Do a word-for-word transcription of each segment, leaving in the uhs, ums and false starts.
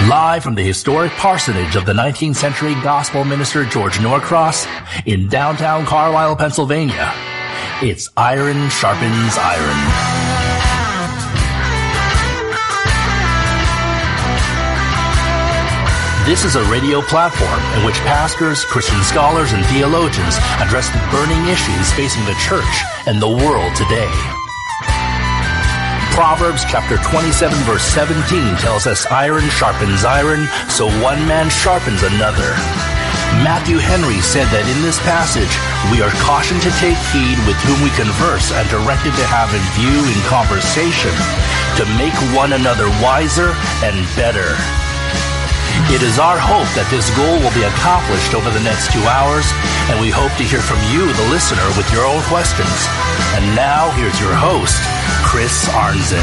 Live from the historic parsonage of the nineteenth century gospel minister George Norcross in downtown Carlisle, Pennsylvania, it's Iron Sharpens Iron. This is a radio platform in which pastors, Christian scholars, and theologians address the burning issues facing the church and the world today. Proverbs chapter twenty-seven verse seventeen tells us iron sharpens iron, so one man sharpens another. Matthew Henry said that in this passage, we are cautioned to take heed with whom we converse and directed to have in view in conversation to make one another wiser and better. It is our hope that this goal will be accomplished over the next two hours, and we hope to hear from you, the listener, with your own questions. And now, here's your host, Chris Arnzen.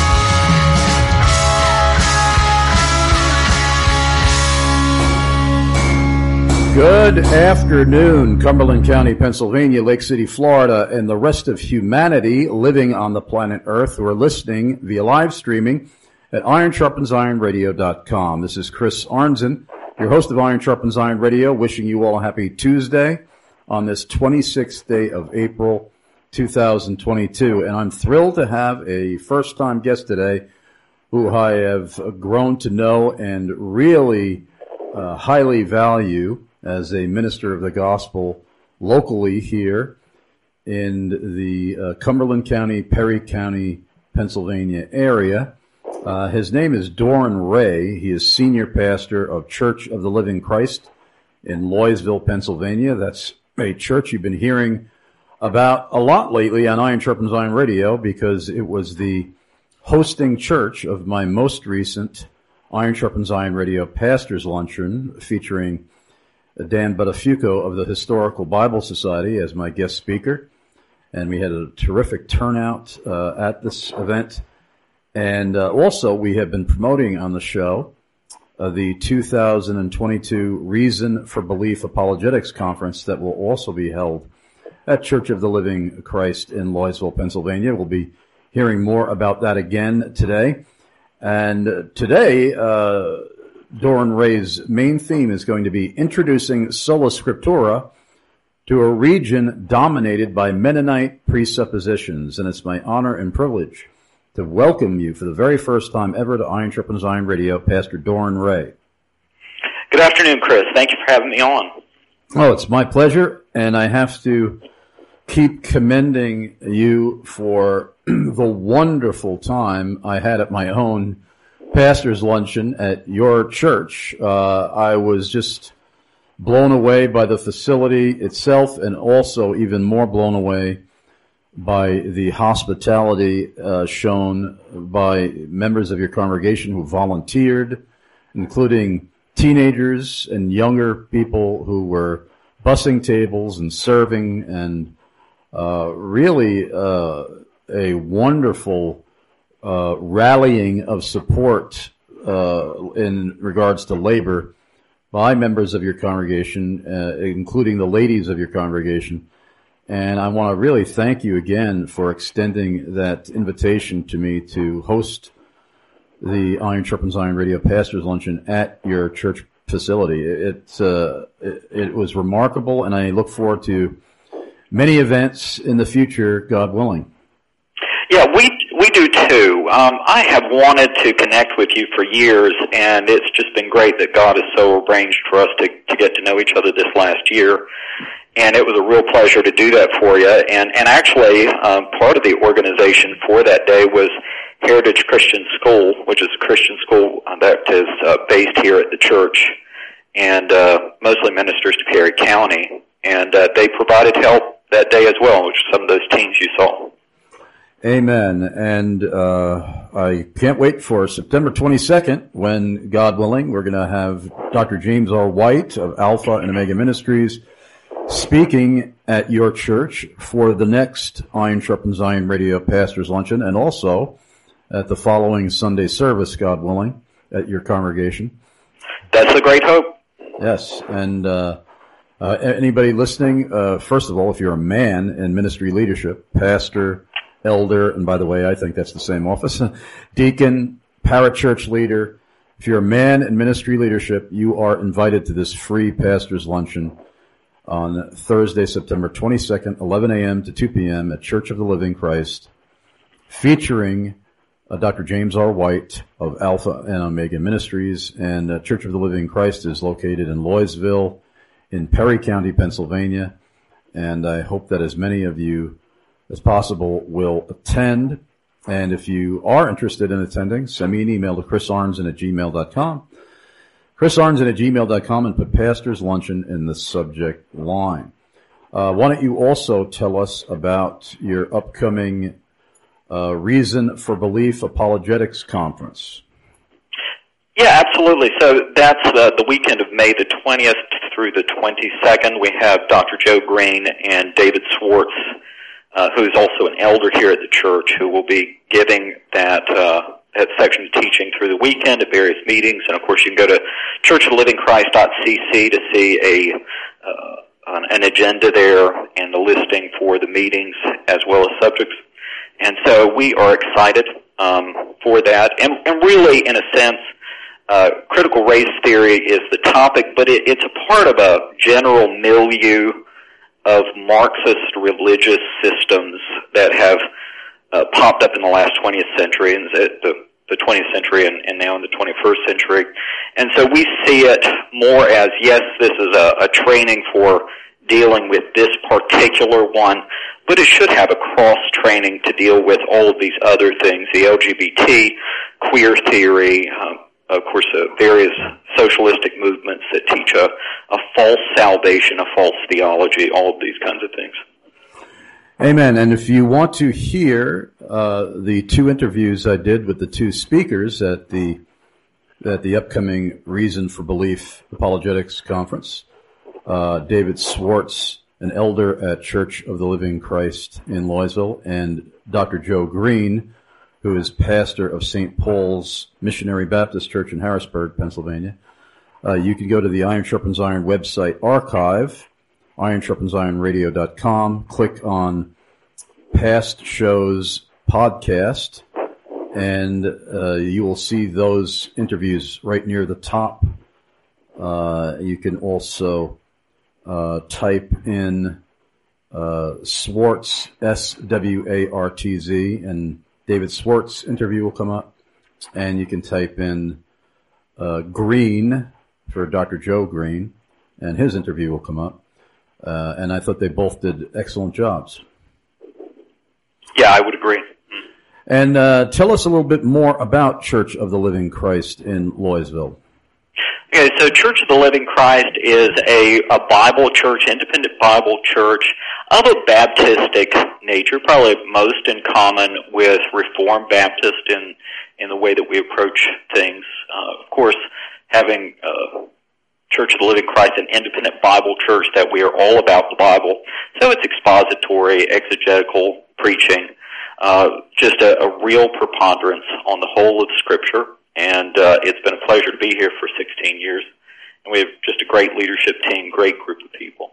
Good afternoon, Cumberland County, Pennsylvania, Lake City, Florida, and the rest of humanity living on the planet Earth who are listening via live streaming at iron sharpens iron radio dot com. This is Chris Arnzen, your host of Iron Sharpens Iron Radio, wishing you all a happy Tuesday on this twenty-sixth day of April, two thousand twenty-two. And I'm thrilled to have a first-time guest today who I have grown to know and really uh, highly value as a minister of the gospel locally here in the uh, Cumberland County, Perry County, Pennsylvania area. Uh, his name is Doran Ray. He is senior pastor of Church of the Living Christ in Loysville, Pennsylvania. That's a church you've been hearing about a lot lately on Iron Sharpens Iron Radio because it was the hosting church of my most recent Iron Sharpens Iron Radio Pastors Luncheon featuring Dan Buttafuoco of the Historical Bible Society as my guest speaker. And we had a terrific turnout uh, at this event. And uh, also, we have been promoting on the show uh, the two thousand twenty-two Reason for Belief Apologetics Conference that will also be held at Church of the Living Christ in Loysville, Pennsylvania. We'll be hearing more about that again today. And uh, today, uh, Doran Ray's main theme is going to be introducing Sola Scriptura to a region dominated by Mennonite presuppositions. And it's my honor and privilege to welcome you for the very first time ever to Iron Sharpens Iron Radio, Pastor Doran Ray. Good afternoon, Chris. Thank you for having me on. Oh, it's my pleasure, and I have to keep commending you for the wonderful time I had at my own pastor's luncheon at your church. Uh, I was just blown away by the facility itself and also even more blown away by the hospitality uh, shown by members of your congregation who volunteered, including teenagers and younger people who were bussing tables and serving, and uh, really uh, a wonderful uh, rallying of support uh, in regards to labor by members of your congregation, uh, including the ladies of your congregation. And I want to really thank you again for extending that invitation to me to host the Iron Sharpens Iron Radio Pastors Luncheon at your church facility. It, uh, it, it was remarkable, and I look forward to many events in the future, God willing. Yeah, we we do too. Um, I have wanted to connect with you for years, and it's just been great that God has so arranged for us to, to get to know each other this last year. And it was a real pleasure to do that for you. And, and actually, um, part of the organization for that day was Heritage Christian School, which is a Christian school that is uh, based here at the church and uh, mostly ministers to Perry County. And uh, they provided help that day as well, which are some of those teams you saw. Amen. And uh, I can't wait for September twenty-second when, God willing, we're going to have Doctor James R. White of Alpha and Omega Ministries speaking at your church for the next Iron Sharpens Iron Radio Pastors Luncheon, and also at the following Sunday service, God willing, at your congregation. That's a great hope. Yes, and uh, uh anybody listening, uh first of all, if you're a man in ministry leadership, pastor, elder, and by the way, I think that's the same office, deacon, parachurch leader, If you're a man in ministry leadership, you are invited to this free pastor's luncheon on Thursday, September twenty-second, eleven a.m. to two p.m. at Church of the Living Christ, featuring uh, Doctor James R. White of Alpha and Omega Ministries. And uh, Church of the Living Christ is located in Loysville in Perry County, Pennsylvania. And I hope that as many of you as possible will attend. And if you are interested in attending, send me an email to chris arnzen at gmail dot com. chris arnzen at gmail dot com, and put Pastor's Luncheon in the subject line. Uh, why don't you also tell us about your upcoming uh, Reason for Belief Apologetics Conference? Yeah, absolutely. So that's uh, the weekend of May the twentieth through the twenty-second. We have Doctor Joe Green and David Swartz, Uh, who's also an elder here at the church, who will be giving that uh, that section of teaching through the weekend at various meetings. And of course, you can go to church of the living christ dot c c to see a uh, an agenda there and the listing for the meetings as well as subjects. And so we are excited um, for that. And, and really, in a sense, uh, critical race theory is the topic, but it, it's a part of a general milieu of Marxist religious systems that have uh, popped up in the last twentieth century, and the, the twentieth century and, and now in the twenty-first century. And so we see it more as, yes, this is a, a training for dealing with this particular one, but it should have a cross-training to deal with all of these other things, the L G B T, queer theory, um, of course, uh, various socialistic movements that teach a, a false salvation, a false theology, all of these kinds of things. Amen. And if you want to hear uh, the two interviews I did with the two speakers at the at the upcoming Reason for Belief Apologetics Conference, uh, David Swartz, an elder at Church of the Living Christ in Loysville, and Doctor Joe Green, who is pastor of Saint Paul's Missionary Baptist Church in Harrisburg, Pennsylvania. Uh, you can go to the Iron Sharpens Iron website archive, iron sharpens iron radio dot com, click on Past Shows Podcast, and uh, you will see those interviews right near the top. Uh, you can also uh, type in uh, Swartz, S W A R T Z, and David Swartz interview will come up, and you can type in uh, Green for Doctor Joe Green, and his interview will come up. Uh, and I thought they both did excellent jobs. Yeah, I would agree. And uh, tell us a little bit more about Church of the Living Christ in Loysville. Okay, so Church of the Living Christ is a, a Bible church, independent Bible church of a Baptistic nature, probably most in common with Reformed Baptist in, in the way that we approach things. Uh, of course, having uh, Church of the Living Christ, an independent Bible church, that we are all about the Bible. So it's expository, exegetical preaching, uh, just a, a real preponderance on the whole of Scripture. And uh, it's been a pleasure to be here for sixteen years. And we have just a great leadership team, great group of people.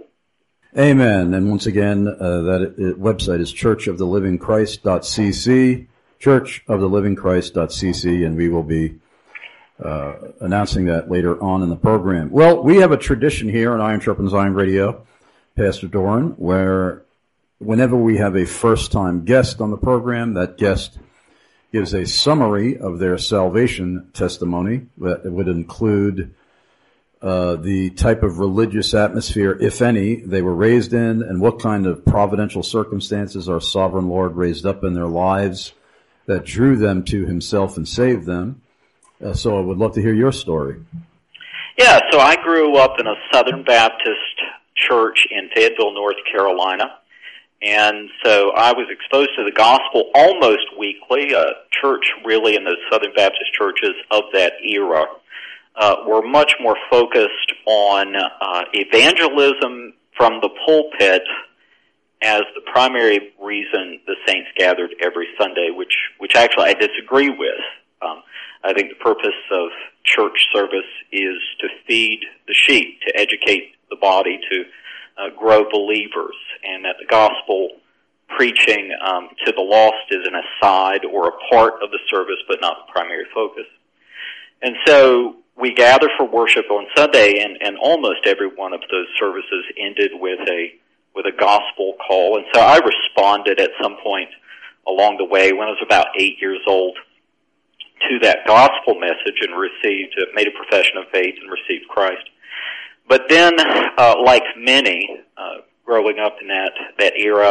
Amen. And once again, uh, that it, website is church of the living christ dot c c, church of the living christ dot c c, and we will be uh, announcing that later on in the program. Well, we have a tradition here on Iron Sharpens Iron Radio, Pastor Doran, where whenever we have a first-time guest on the program, that guest gives a summary of their salvation testimony that would include uh, the type of religious atmosphere, if any, they were raised in, and what kind of providential circumstances our sovereign Lord raised up in their lives that drew them to himself and saved them. Uh, so I would love to hear your story. Yeah, so I grew up in a Southern Baptist church in Fayetteville, North Carolina. And so I was exposed to the gospel almost weekly. A church really in those Southern Baptist churches of that era uh, were much more focused on uh, evangelism from the pulpit as the primary reason the saints gathered every Sunday, which, which actually I disagree with. Um, I think the purpose of church service is to feed the sheep, to educate the body, to Uh, grow believers, and that the gospel preaching um, to the lost is an aside or a part of the service, but not the primary focus. And so we gather for worship on Sunday, and, and almost every one of those services ended with a with a gospel call. And so I responded at some point along the way when I was about eight years old to that gospel message and received, uh, made a profession of faith and received Christ. But then, uh, like many, uh, growing up in that, that era,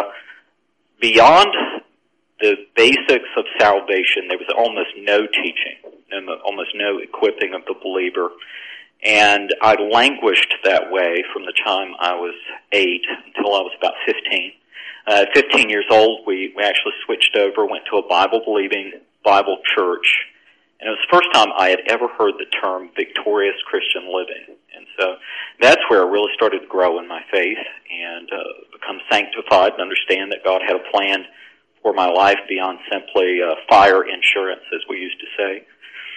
beyond the basics of salvation, there was almost no teaching, almost no equipping of the believer. And I languished that way from the time I was eight until I was about fifteen. Uh, at fifteen years old, we, we actually switched over, went to a Bible-believing Bible church. And it was the first time I had ever heard the term victorious Christian living. And so that's where I really started to grow in my faith and uh, become sanctified and understand that God had a plan for my life beyond simply uh, fire insurance, as we used to say.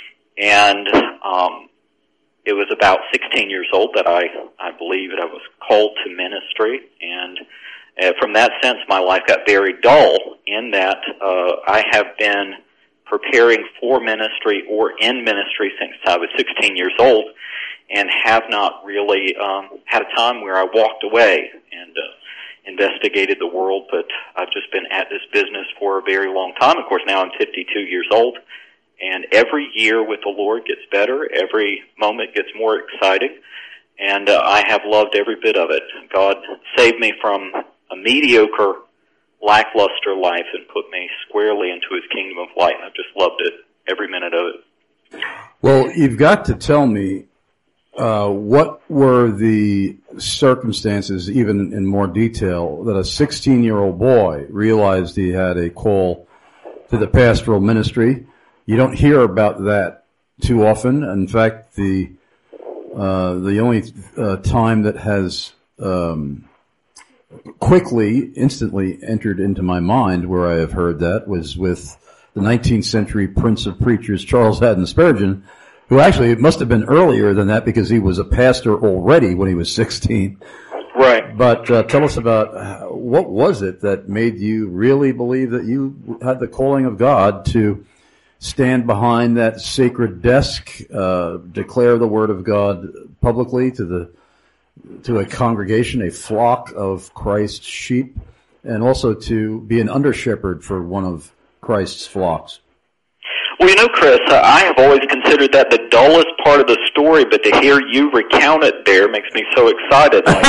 And um, it was about sixteen years old that I, I believe that I was called to ministry. And uh, from that sense, my life got very dull in that uh, I have been preparing for ministry or in ministry since I was sixteen years old, and have not really um, had a time where I walked away and uh, investigated the world, but I've just been at this business for a very long time. Of course, now I'm fifty-two years old, and every year with the Lord gets better. Every moment gets more exciting, and uh, I have loved every bit of it. God saved me from a mediocre, lackluster life and put me squarely into His kingdom of light, and I've just loved it, every minute of it. Well, you've got to tell me, Uh, what were the circumstances, even in more detail, that a sixteen-year-old boy realized he had a call to the pastoral ministry? You don't hear about that too often. In fact, the uh, the only uh, time that has um, quickly, instantly entered into my mind where I have heard that was with the nineteenth century Prince of Preachers, Charles Haddon Spurgeon, who actually, it must have been earlier than that because he was a pastor already when he was sixteen. Right. But uh, tell us about uh, what was it that made you really believe that you had the calling of God to stand behind that sacred desk, uh, declare the word of God publicly to the to a congregation, a flock of Christ's sheep, and also to be an under-shepherd for one of Christ's flocks? Well, you know, Chris, uh, I have always considered that the dullest part of the story, but to hear you recount it there makes me so excited. Like,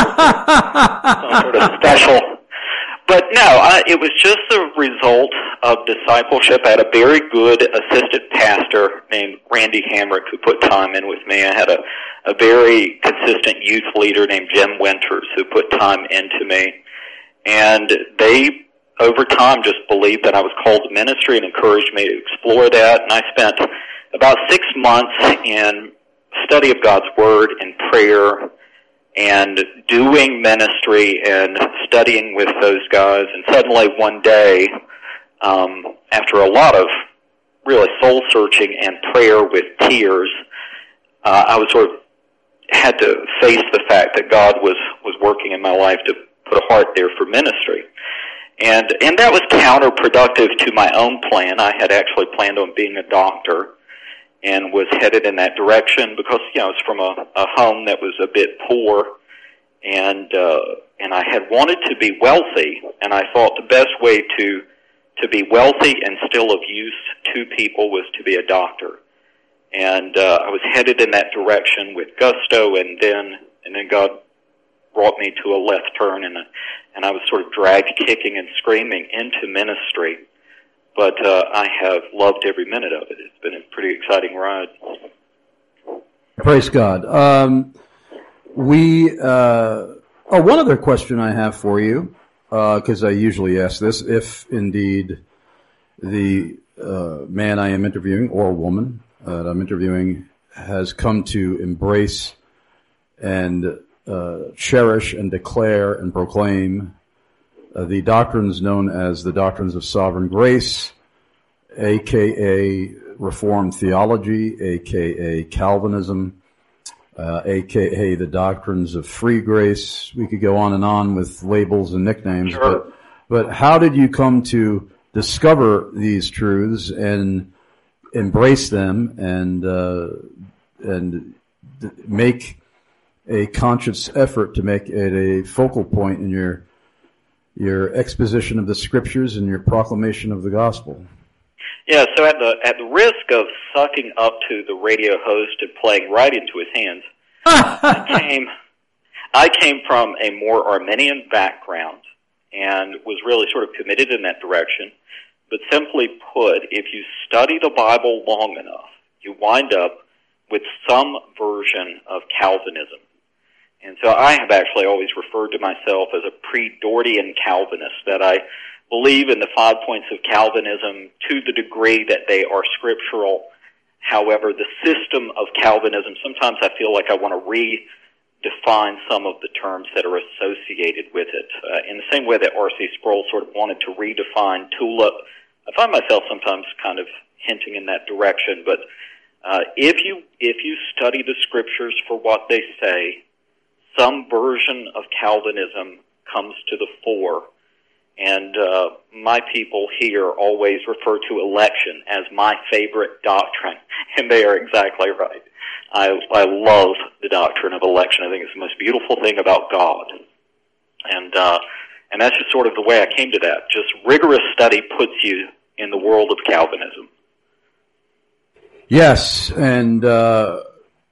some sort of special. But no, I, it was just the result of discipleship. I had a very good assistant pastor named Randy Hamrick who put time in with me. I had a, a very consistent youth leader named Jim Winters who put time into me. And they, over time, just believed that I was called to ministry and encouraged me to explore that. And I spent about six months in study of God's Word and prayer and doing ministry and studying with those guys. And suddenly one day, um, after a lot of really soul-searching and prayer with tears, uh, I was sort of had to face the fact that God was, was working in my life to put a heart there for ministry. And, and that was counterproductive to my own plan. I had actually planned on being a doctor and was headed in that direction because, you know, I was from a, a home that was a bit poor, and, uh, and I had wanted to be wealthy, and I thought the best way to, to be wealthy and still of use to people was to be a doctor. And, uh, I was headed in that direction with gusto, and then, and then God brought me to a left turn, and, and I was sort of dragged kicking and screaming into ministry. But uh, I have loved every minute of it. It's been a pretty exciting ride. Praise God. Um, we uh, oh, one other question I have for you, because uh, I usually ask this: if indeed the uh, man I am interviewing or woman uh, that I'm interviewing has come to embrace and uh, cherish and declare and proclaim Uh, the doctrines known as the doctrines of sovereign grace, a k a. Reformed theology, a k a. Calvinism, uh, a k a the doctrines of free grace. We could go on and on with labels and nicknames, sure. but, but how did you come to discover these truths and embrace them and uh, and make a conscious effort to make it a focal point in your your exposition of the scriptures and your proclamation of the gospel. Yeah, so at the at the risk of sucking up to the radio host and playing right into his hands, I came I came from a more Arminian background and was really sort of committed in that direction. But simply put, if you study the Bible long enough, you wind up with some version of Calvinism. And so I have actually always referred to myself as a pre-Dortian Calvinist, that I believe in the five points of Calvinism to the degree that they are scriptural. However, the system of Calvinism, sometimes I feel like I want to redefine some of the terms that are associated with it. Uh, in the same way that R C Sproul sort of wanted to redefine tulip, I find myself sometimes kind of hinting in that direction. But uh, if you if you study the scriptures for what they say, some version of Calvinism comes to the fore. And uh, my people here always refer to election as my favorite doctrine, and they are exactly right. I, I love the doctrine of election. I think it's the most beautiful thing about God. And uh, and that's just sort of the way I came to that. Just rigorous study puts you in the world of Calvinism. Yes, and uh,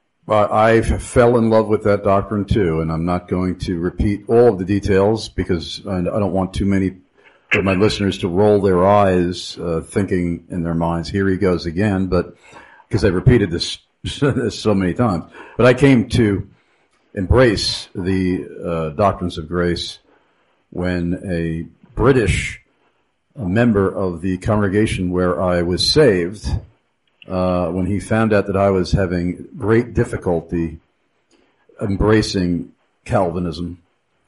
I fell in love with that doctrine too, and I'm not going to repeat all of the details because I don't want too many of my listeners to roll their eyes uh, thinking in their minds, here he goes again, but because I've repeated this so many times. But I came to embrace the uh, doctrines of grace when a British a member of the congregation where I was saved, uh, when he found out that I was having great difficulty embracing Calvinism,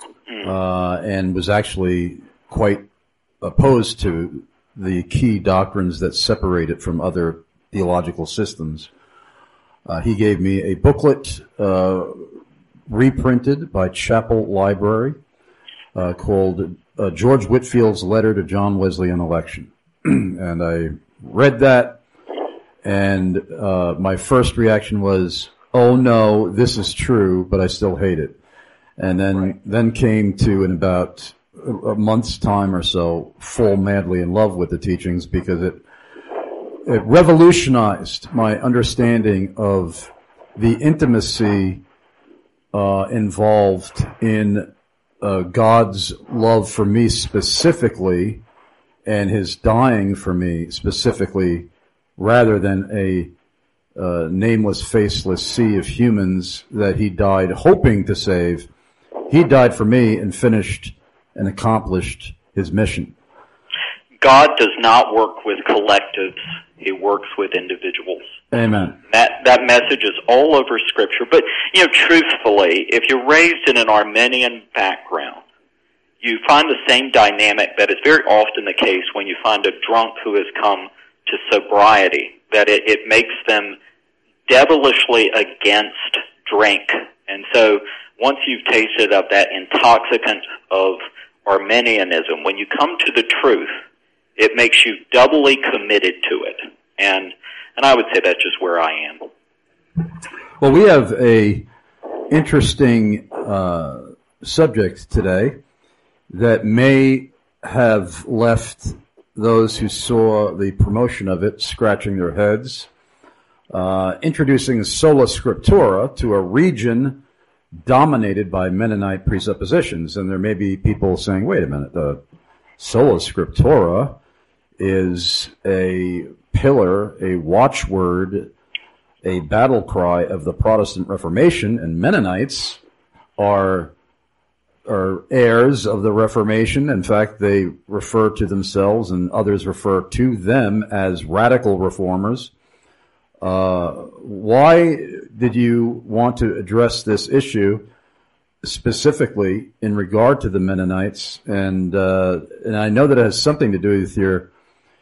uh, and was actually quite opposed to the key doctrines that separate it from other theological systems. Uh, he gave me a booklet, uh, reprinted by Chapel Library, uh, called uh, George Whitfield's Letter to John Wesley on Election. And I read that, and uh, my first reaction was, oh no, this is true, but I still hate it. And then, right. then came to, in about a month's time or so, fall madly in love with the teachings, because it it revolutionized my understanding of the intimacy uh, involved in uh, God's love for me specifically, and His dying for me specifically, rather than a uh, nameless, faceless sea of humans that He died hoping to save. He died for me and finished and accomplished His mission. God does not work with collectives. He works with individuals. Amen. That that message is all over Scripture. But, you know, truthfully, if you're raised in an Arminian background, you find the same dynamic that is very often the case when you find a drunk who has come to sobriety, that it, it makes them devilishly against drink. And so once you've tasted of that intoxicant of Arminianism, when you come to the truth, it makes you doubly committed to it. And and I would say that's just where I am. Well, we have a interesting uh, subject today that may have left those who saw the promotion of it scratching their heads. Uh, introducing Sola Scriptura to a region dominated by Mennonite presuppositions. And there may be people saying, wait a minute, the Sola Scriptura is a pillar, a watchword, a battle cry of the Protestant Reformation, and Mennonites are are heirs of the Reformation. In fact, they refer to themselves, and others refer to them, as radical reformers. Uh, why did you want to address this issue specifically in regard to the Mennonites? And uh, and I know that it has something to do with your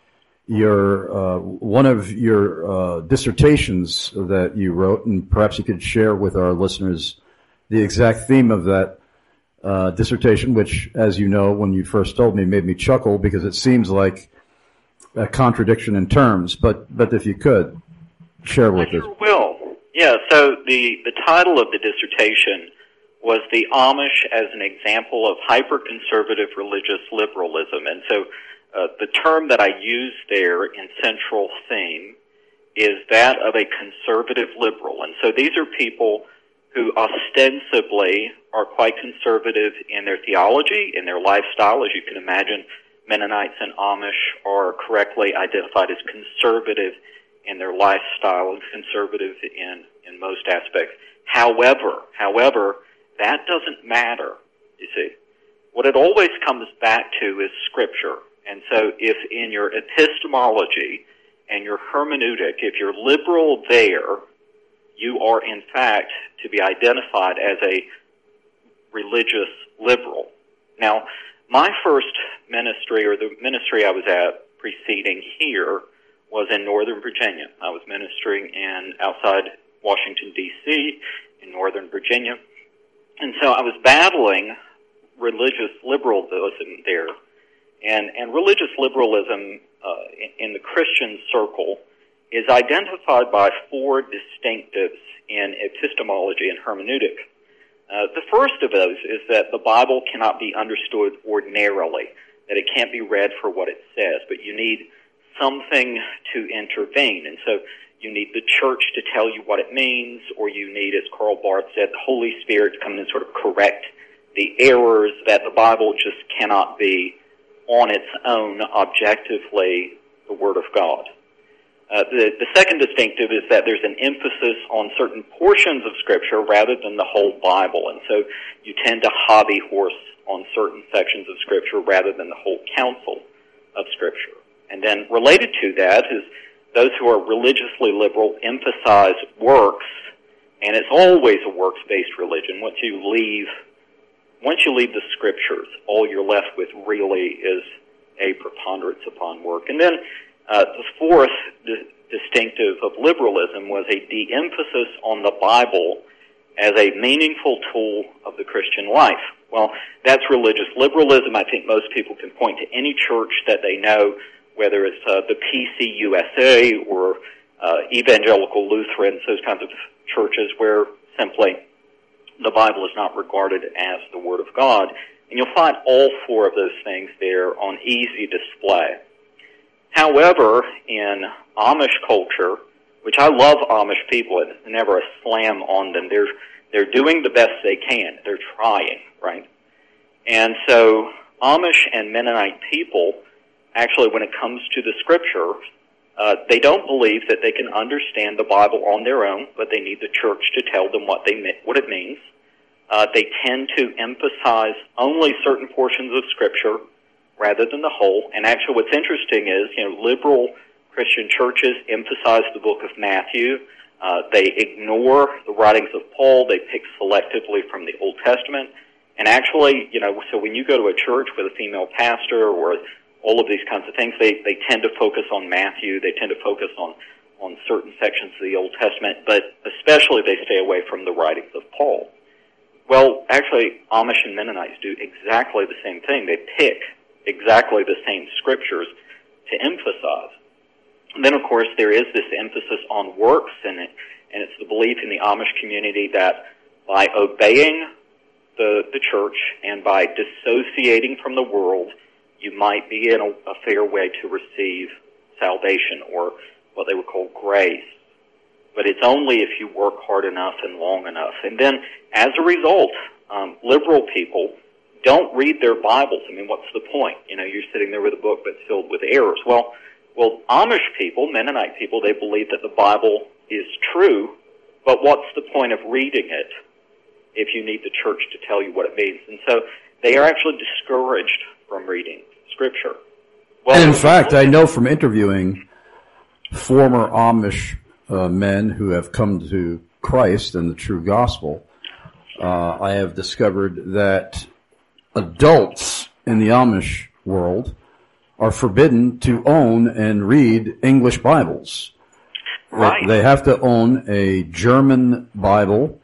your uh, one of your uh, dissertations that you wrote, and perhaps you could share with our listeners the exact theme of that uh, dissertation, which, as you know, when you first told me, made me chuckle, because it seems like a contradiction in terms, but, but if you could, share with I sure us. will. Yeah, so the, the title of the dissertation was The Amish as an Example of Hyper-Conservative Religious Liberalism. And so uh, the term that I use there in central theme is that of a conservative liberal. And so these are people who ostensibly are quite conservative in their theology, in their lifestyle. As you can imagine, Mennonites and Amish are correctly identified as conservative in their lifestyle and conservative in, in most aspects. However, however, that doesn't matter, you see. What it always comes back to is Scripture. And so if in your epistemology and your hermeneutic, if you're liberal there, you are in fact to be identified as a religious liberal. Now, my first ministry, or the ministry I was at preceding here, was in Northern Virginia. I was ministering in outside Washington, D C, in Northern Virginia. And so I was battling religious liberalism there. And, and religious liberalism uh, in, in the Christian circle is identified by four distinctives in epistemology and hermeneutic. Uh, the first of those is that the Bible cannot be understood ordinarily, that it can't be read for what it says, but you need something to intervene. And so you need the church to tell you what it means, or you need, as Karl Barth said, the Holy Spirit to come in and sort of correct the errors, that the Bible just cannot be on its own objectively the Word of God. Uh, the, the second distinctive is that there's an emphasis on certain portions of Scripture rather than the whole Bible. And so you tend to hobby horse on certain sections of Scripture rather than the whole counsel of Scripture. And then related to that is those who are religiously liberal emphasize works, and it's always a works-based religion. Once you leave, once you leave the Scriptures, all you're left with really is a preponderance upon work. And then uh, the fourth di- distinctive of liberalism was a de-emphasis on the Bible as a meaningful tool of the Christian life. Well, that's religious liberalism. I think most people can point to any church that they know, whether it's uh, the P C U S A or uh, Evangelical Lutherans, those kinds of churches where simply the Bible is not regarded as the Word of God. And you'll find all four of those things there on easy display. However, in Amish culture, which I love Amish people, it's never a slam on them. They're, they're doing the best they can. They're trying, right? And so Amish and Mennonite people, actually, when it comes to the Scripture, uh, they don't believe that they can understand the Bible on their own, but they need the church to tell them what they what it means. Uh, they tend to emphasize only certain portions of Scripture rather than the whole. And actually, what's interesting is, you know, liberal Christian churches emphasize the book of Matthew. Uh, they ignore the writings of Paul. They pick selectively from the Old Testament. And actually, you know, so when you go to a church with a female pastor or all of these kinds of things, they, they tend to focus on Matthew. They tend to focus on, on certain sections of the Old Testament, but especially they stay away from the writings of Paul. Well, actually, Amish and Mennonites do exactly the same thing. They pick exactly the same scriptures to emphasize. And then, of course, there is this emphasis on works, and it, and it's the belief in the Amish community that by obeying the, the church and by dissociating from the world, you might be in a, a fair way to receive salvation, or what they would call grace. But it's only if you work hard enough and long enough. And then, as a result, um, liberal people don't read their Bibles. I mean, what's the point? You know, you're sitting there with a book that's filled with errors. Well, well, Amish people, Mennonite people, they believe that the Bible is true, but what's the point of reading it if you need the church to tell you what it means? And so they are actually discouraged from reading Scripture. Well, and in fact, I know from interviewing former Amish uh, men who have come to Christ and the true gospel, uh, I have discovered that adults in the Amish world are forbidden to own and read English Bibles. Right. They have to own a German Bible.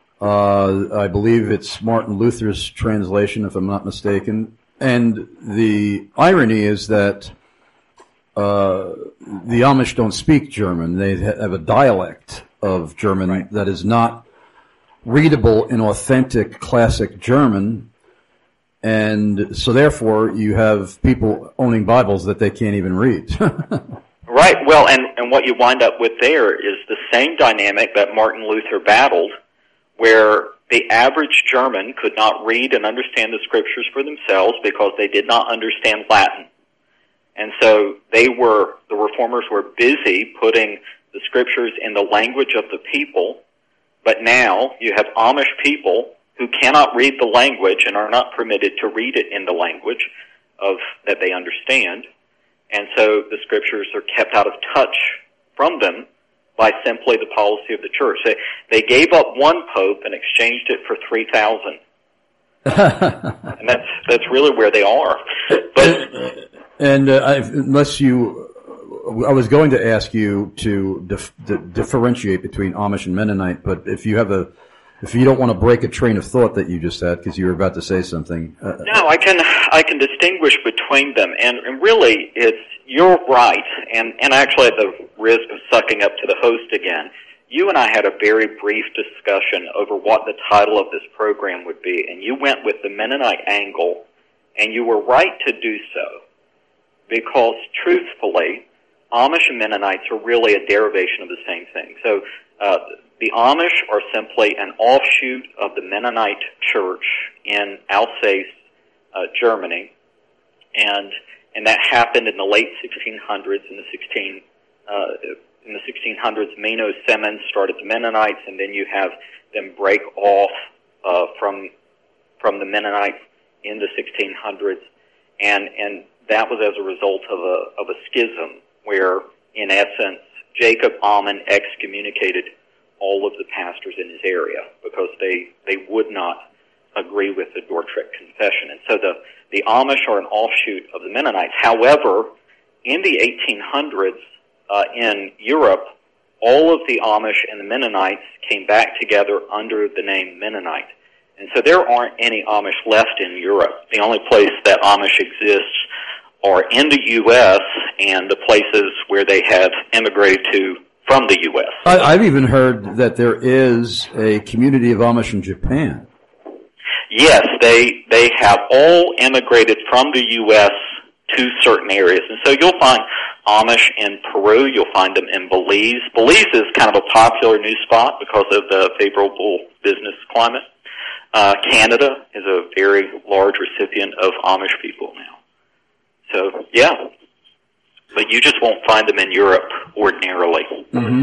Uh, I believe it's Martin Luther's translation, if I'm not mistaken. And the irony is that uh, the Amish don't speak German. They have a dialect of German right. that is not readable in authentic classic German. And so therefore you have people owning Bibles that they can't even read. Right. Well, and, and what you wind up with there is the same dynamic that Martin Luther battled, where the average German could not read and understand the scriptures for themselves because they did not understand Latin. And so they were, the reformers were busy putting the scriptures in the language of the people, but now you have Amish people who cannot read the language and are not permitted to read it in the language of that they understand. And so the scriptures are kept out of touch from them by simply the policy of the church. They, they gave up one pope and exchanged it for three thousand. And that's that's really where they are. But and uh, I, unless you, I was going to ask you to dif- d- differentiate between Amish and Mennonite, but if you have a, if you don't want to break a train of thought that you just had because you were about to say something. Uh, no, I can I can distinguish between them, and, and really, it's you're right. And and actually, at the risk of sucking up to the host again, you and I had a very brief discussion over what the title of this program would be, and you went with the Mennonite angle, and you were right to do so, because truthfully, Amish and Mennonites are really a derivation of the same thing. So. Uh, The Amish are simply an offshoot of the Mennonite church in Alsace, uh, Germany, and and that happened in the late sixteen hundreds. In the sixteen uh, in the sixteen hundreds, Menno Simons started the Mennonites, and then you have them break off uh, from from the Mennonites in the sixteen hundreds, and and that was as a result of a of a schism where, in essence, Jacob Ammon excommunicated all of the pastors in his area because they, they would not agree with the Dordrecht Confession. And so the, the Amish are an offshoot of the Mennonites. However, in the eighteen hundreds, uh, in Europe, all of the Amish and the Mennonites came back together under the name Mennonite. And so there aren't any Amish left in Europe. The only place that Amish exists are in the U S and the places where they have immigrated to from the U S. I, I've even heard that there is a community of Amish in Japan. Yes, they they have all immigrated from the U S to certain areas. And so you'll find Amish in Peru, you'll find them in Belize. Belize is kind of a popular new spot because of the favorable business climate. Uh, Canada is a very large recipient of Amish people now. So, yeah. But you just won't find them in Europe ordinarily. Mm-hmm.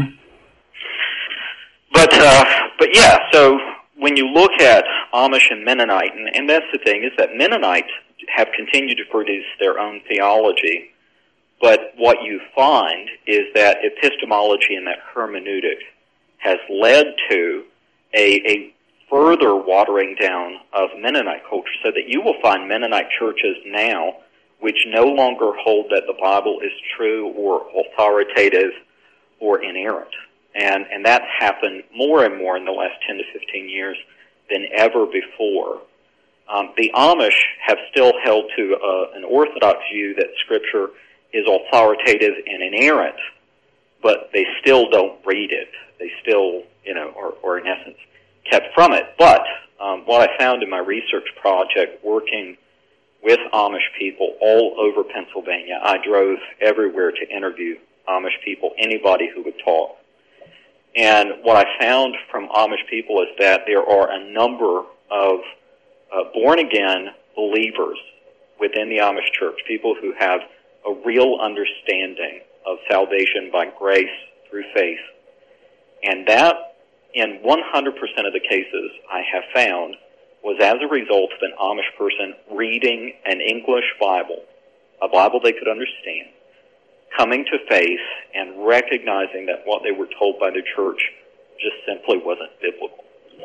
But, uh, but yeah, so when you look at Amish and Mennonite, and, and that's the thing, is that Mennonites have continued to produce their own theology, but what you find is that epistemology and that hermeneutic has led to a, a further watering down of Mennonite culture, so that you will find Mennonite churches now which no longer hold that the Bible is true or authoritative or inerrant. And, and that's happened more and more in the last ten to fifteen years than ever before. Um, the Amish have still held to uh, an orthodox view that Scripture is authoritative and inerrant, but they still don't read it. They still, you know, are, are in essence kept from it. But um, what I found in my research project working with Amish people all over Pennsylvania, I drove everywhere to interview Amish people, anybody who would talk. And what I found from Amish people is that there are a number of uh, born-again believers within the Amish church, people who have a real understanding of salvation by grace through faith. And that, in one hundred percent of the cases I have found, was as a result of an Amish person reading an English Bible, a Bible they could understand, coming to faith and recognizing that what they were told by the church just simply wasn't biblical.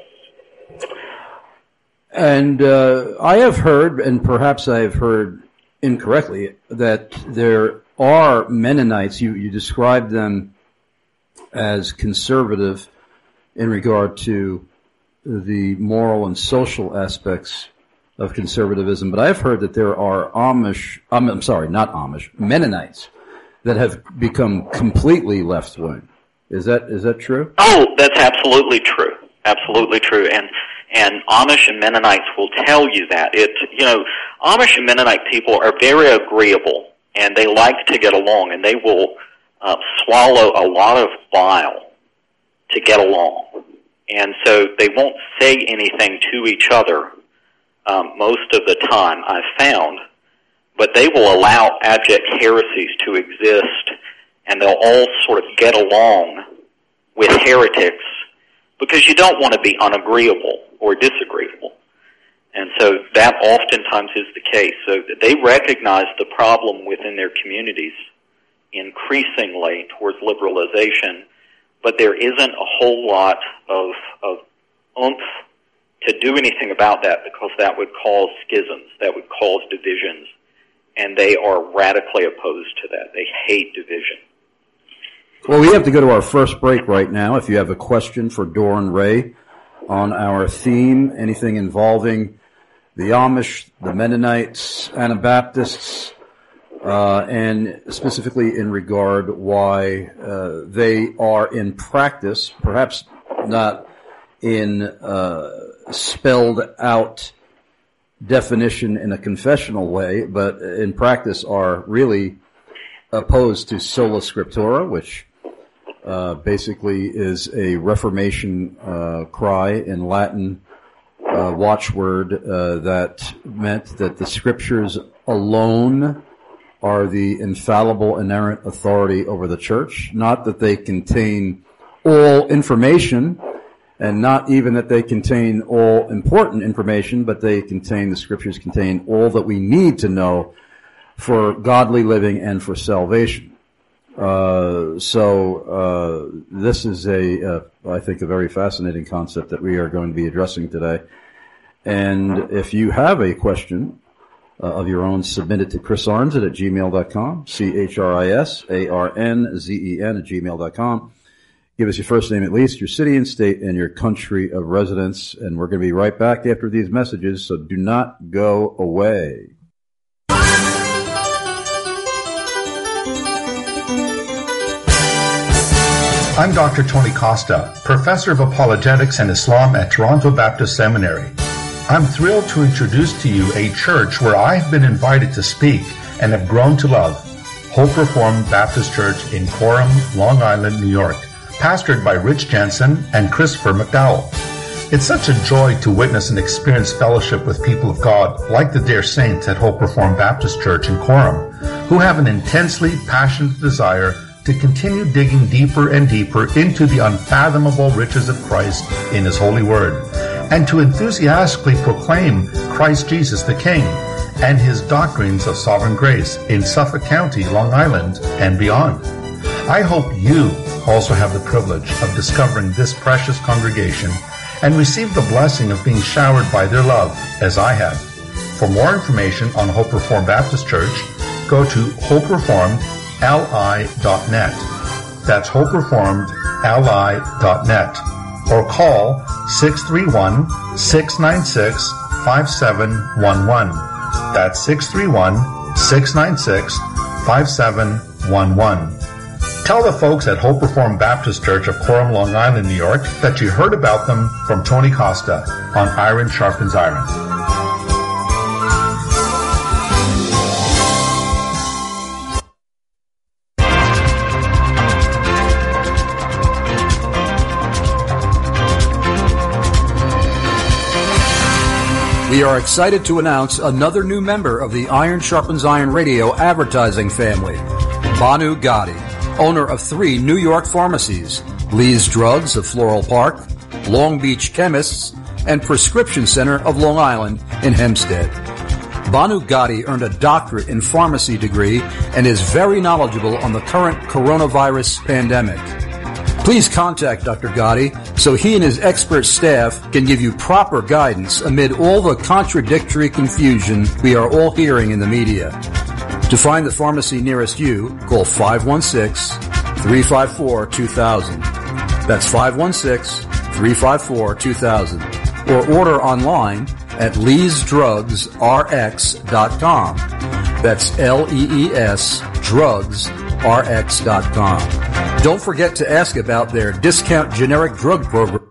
And uh, I have heard, and perhaps I have heard incorrectly, that there are Mennonites, you, you described them as conservative in regard to the moral and social aspects of conservatism, but I've heard that there are Amish, I'm, I'm sorry, not Amish, Mennonites that have become completely left-wing. Is that is that true? Oh, that's absolutely true. Absolutely true. And and Amish and Mennonites will tell you that. It, you know, Amish and Mennonite people are very agreeable, and they like to get along, and they will uh, swallow a lot of bile to get along. And so they won't say anything to each other um, most of the time, I've found, but they will allow abject heresies to exist, and they'll all sort of get along with heretics because you don't want to be unagreeable or disagreeable. And so that oftentimes is the case. So they recognize the problem within their communities increasingly towards liberalization, but there isn't a whole lot of, of oomph to do anything about that because that would cause schisms, that would cause divisions, and they are radically opposed to that. They hate division. Well, we have to go to our first break right now. If you have a question for Doran Ray on our theme, anything involving the Amish, the Mennonites, Anabaptists, uh, and specifically in regard why uh, they are in practice, perhaps not in uh, spelled out definition in a confessional way, but in practice are really opposed to sola scriptura, which uh, basically is a Reformation uh, cry in Latin uh, watchword uh, that meant that the scriptures alone are the infallible, inerrant authority over the church, not that they contain all information, and not even that they contain all important information, but they contain, the scriptures contain all that we need to know for godly living and for salvation. Uh, so, uh, this is a, uh, I think a very fascinating concept that we are going to be addressing today. And if you have a question uh, of your own, submit it to Chris Arnzen at gmail dot com, C H R I S A R N Z E N at gmail dot com. Give us your first name at least, your city and state, and your country of residence. And we're going to be right back after these messages, so do not go away. I'm Doctor Tony Costa, Professor of Apologetics and Islam at Toronto Baptist Seminary. I'm thrilled to introduce to you a church where I've been invited to speak and have grown to love, Hope Reformed Baptist Church in Coram, Long Island, New York, pastored by Rich Jensen and Christopher McDowell. It's such a joy to witness and experience fellowship with people of God like the dear saints at Hope Reformed Baptist Church in Coram, who have an intensely passionate desire to continue digging deeper and deeper into the unfathomable riches of Christ in His holy word, and to enthusiastically proclaim Christ Jesus the King and His doctrines of sovereign grace in Suffolk County, Long Island, and beyond. I hope you also have the privilege of discovering this precious congregation and receive the blessing of being showered by their love as I have. For more information on Hope Reformed Baptist Church, go to hope reformed l i dot net. That's hope reformed l i dot net. Or call six three one, six nine six, five seven one one. That's six three one, six nine six, five seven one one. Tell the folks at Hope Reformed Baptist Church of Coram, Long Island, New York, that you heard about them from Tony Costa on Iron Sharpens Iron. We are excited to announce another new member of the Iron Sharpens Iron radio advertising family, Banu Gotti, owner of three New York pharmacies, Lee's Drugs of Floral Park, Long Beach Chemists, and Prescription Center of Long Island in Hempstead. Banu Gotti earned a doctorate in pharmacy degree and is very knowledgeable on the current coronavirus pandemic. Please contact Doctor Gotti so he and his expert staff can give you proper guidance amid all the contradictory confusion we are all hearing in the media. To find the pharmacy nearest you, call five one six, three five four, two thousand. That's five one six, three five four, two thousand. Or order online at lees drugs r x dot com. That's L E E S drugs R X dot com. Don't forget to ask about their discount generic drug program.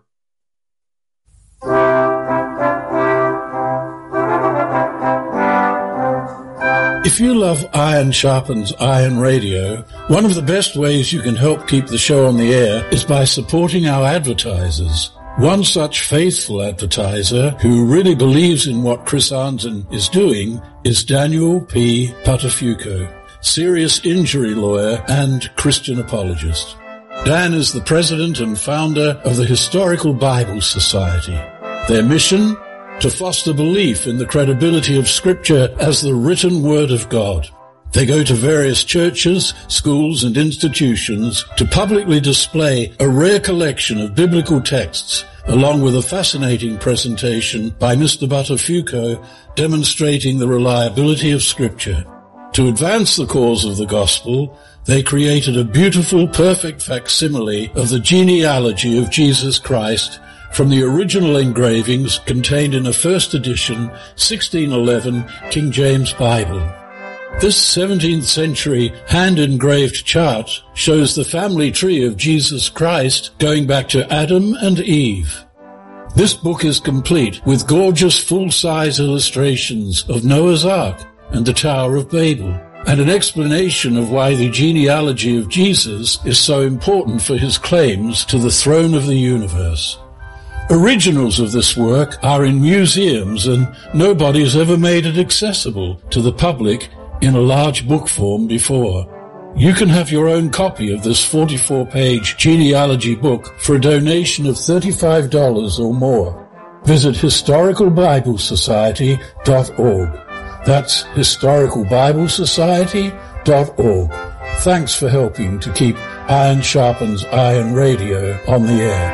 If you love Iron Sharpens Iron Radio, one of the best ways you can help keep the show on the air is by supporting our advertisers. One such faithful advertiser who really believes in what Chris Arnzen is doing is Daniel P. Patafuco, serious injury lawyer and Christian apologist. Dan is the president and founder of the Historical Bible Society. Their mission? To foster belief in the credibility of Scripture as the written Word of God. They go to various churches, schools, and institutions to publicly display a rare collection of biblical texts, along with a fascinating presentation by Mister Buttafuoco demonstrating the reliability of Scripture. To advance the cause of the gospel, they created a beautiful, perfect facsimile of the genealogy of Jesus Christ from the original engravings contained in a first edition sixteen eleven King James Bible. This seventeenth century hand-engraved chart shows the family tree of Jesus Christ going back to Adam and Eve. This book is complete with gorgeous full-size illustrations of Noah's Ark and the Tower of Babel, and an explanation of why the genealogy of Jesus is so important for his claims to the throne of the universe. Originals of this work are in museums, and nobody has ever made it accessible to the public in a large book form before. You can have your own copy of this forty-four page genealogy book for a donation of thirty-five dollars or more. Visit historical bible society dot org. That's historical bible society dot org. Thanks for helping to keep Iron Sharpens Iron Radio on the air.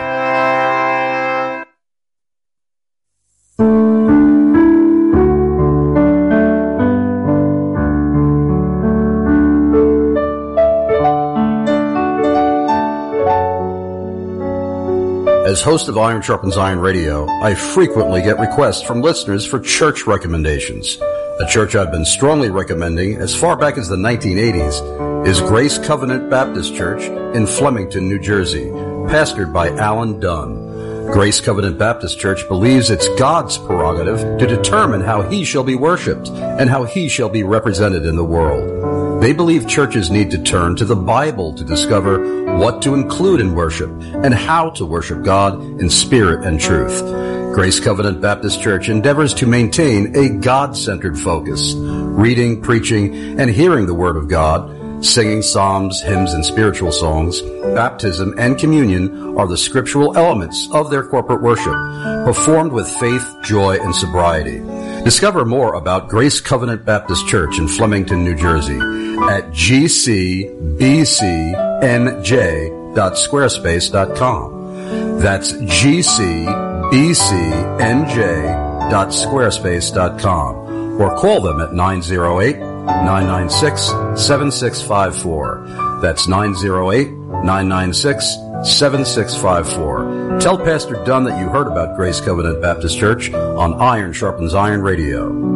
As host of Iron Sharpens Iron Radio, I frequently get requests from listeners for church recommendations. A church I've been strongly recommending as far back as the nineteen eighties is Grace Covenant Baptist Church in Flemington, New Jersey, pastored by Alan Dunn. Grace Covenant Baptist Church believes it's God's prerogative to determine how he shall be worshiped and how he shall be represented in the world. They believe churches need to turn to the Bible to discover what to include in worship and how to worship God in spirit and truth. Grace Covenant Baptist Church endeavors to maintain a God-centered focus, reading, preaching, and hearing the Word of God. Singing psalms, hymns, and spiritual songs, baptism, and communion are the scriptural elements of their corporate worship, performed with faith, joy, and sobriety. Discover more about Grace Covenant Baptist Church in Flemington, New Jersey at g c b c n j dot squarespace dot com. That's g c b c n j dot squarespace dot com, or call them at nine oh eight, nine nine six, seven six five four. That's nine oh eight, nine nine six, seven six five four. Tell Pastor Dunn that you heard about Grace Covenant Baptist Church on Iron Sharpens Iron Radio.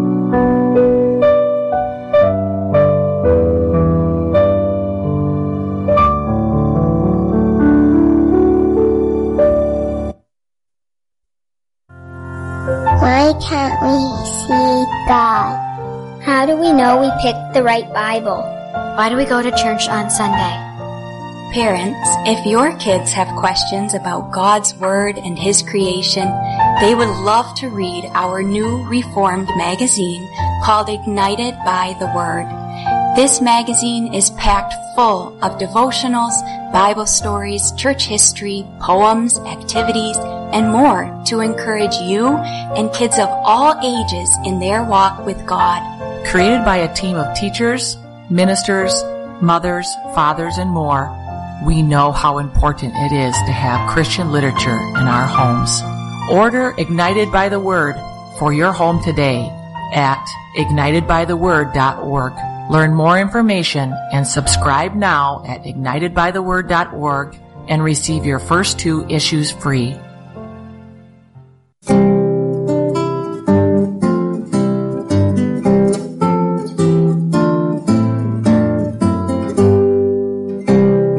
Why can't we see God? How do we know we picked the right Bible? Why do we go to church on Sunday? Parents, if your kids have questions about God's Word and His creation, they would love to read our new Reformed magazine called Ignited by the Word. This magazine is packed full of devotionals, Bible stories, church history, poems, activities, and more to encourage you and kids of all ages in their walk with God. Created by a team of teachers, ministers, mothers, fathers, and more, we know how important it is to have Christian literature in our homes. Order Ignited by the Word for your home today at ignited by the word dot org. Learn more information and subscribe now at ignited by the word dot org and receive your first two issues free.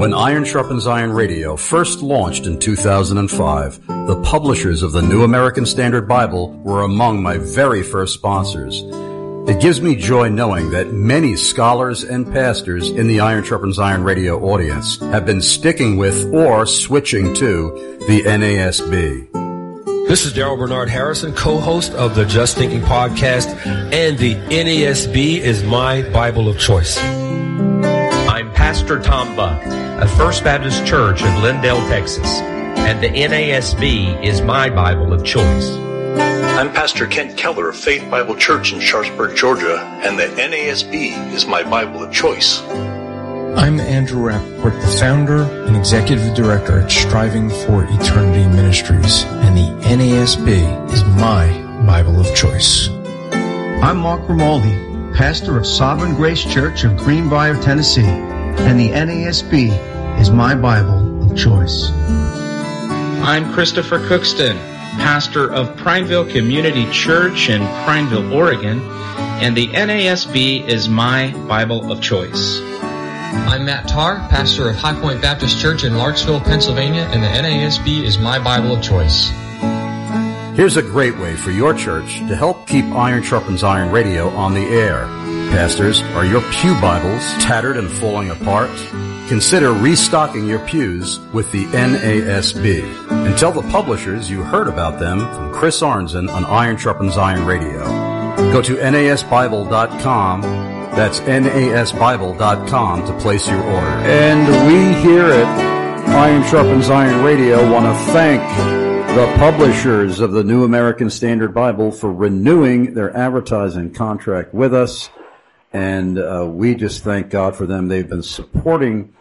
When Iron Sharpens Iron Radio first launched in two thousand five, the publishers of the New American Standard Bible were among my very first sponsors. It gives me joy knowing that many scholars and pastors in the Iron Sharpens Iron Radio audience have been sticking with or switching to the N A S B. This is Daryl Bernard Harrison, co-host of the Just Thinking podcast, and the N A S B is my Bible of choice. I'm Pastor Tom Buck of First Baptist Church of Lindale, Texas, and the N A S B is my Bible of choice. I'm Pastor Kent Keller of Faith Bible Church in Sharpsburg, Georgia, and the N A S B is my Bible of choice. I'm Andrew Rappaport, the founder and executive director at Striving for Eternity Ministries, and the N A S B is my Bible of choice. I'm Mark Grimaldi, pastor of Sovereign Grace Church of Greenbrier, Tennessee, and the N A S B is my Bible of choice. I'm Christopher Cookston, pastor of Prineville Community Church in Prineville, Oregon, and the N A S B is my Bible of choice. I'm Matt Tarr, pastor of High Point Baptist Church in Larksville, Pennsylvania, and the N A S B is my Bible of choice. Here's a great way for your church to help keep Iron Sharpens Iron Radio on the air. Pastors, are your pew Bibles tattered and falling apart? Consider restocking your pews with the N A S B. And tell the publishers you heard about them from Chris Arnzen on Iron Sharpens Iron Radio. Go to N A S Bible dot com. That's N A S Bible dot com to place your order. And we here at Iron Sharpens Iron Radio want to thank the publishers of the New American Standard Bible for renewing their advertising contract with us. And uh, we just thank God for them. They've been supporting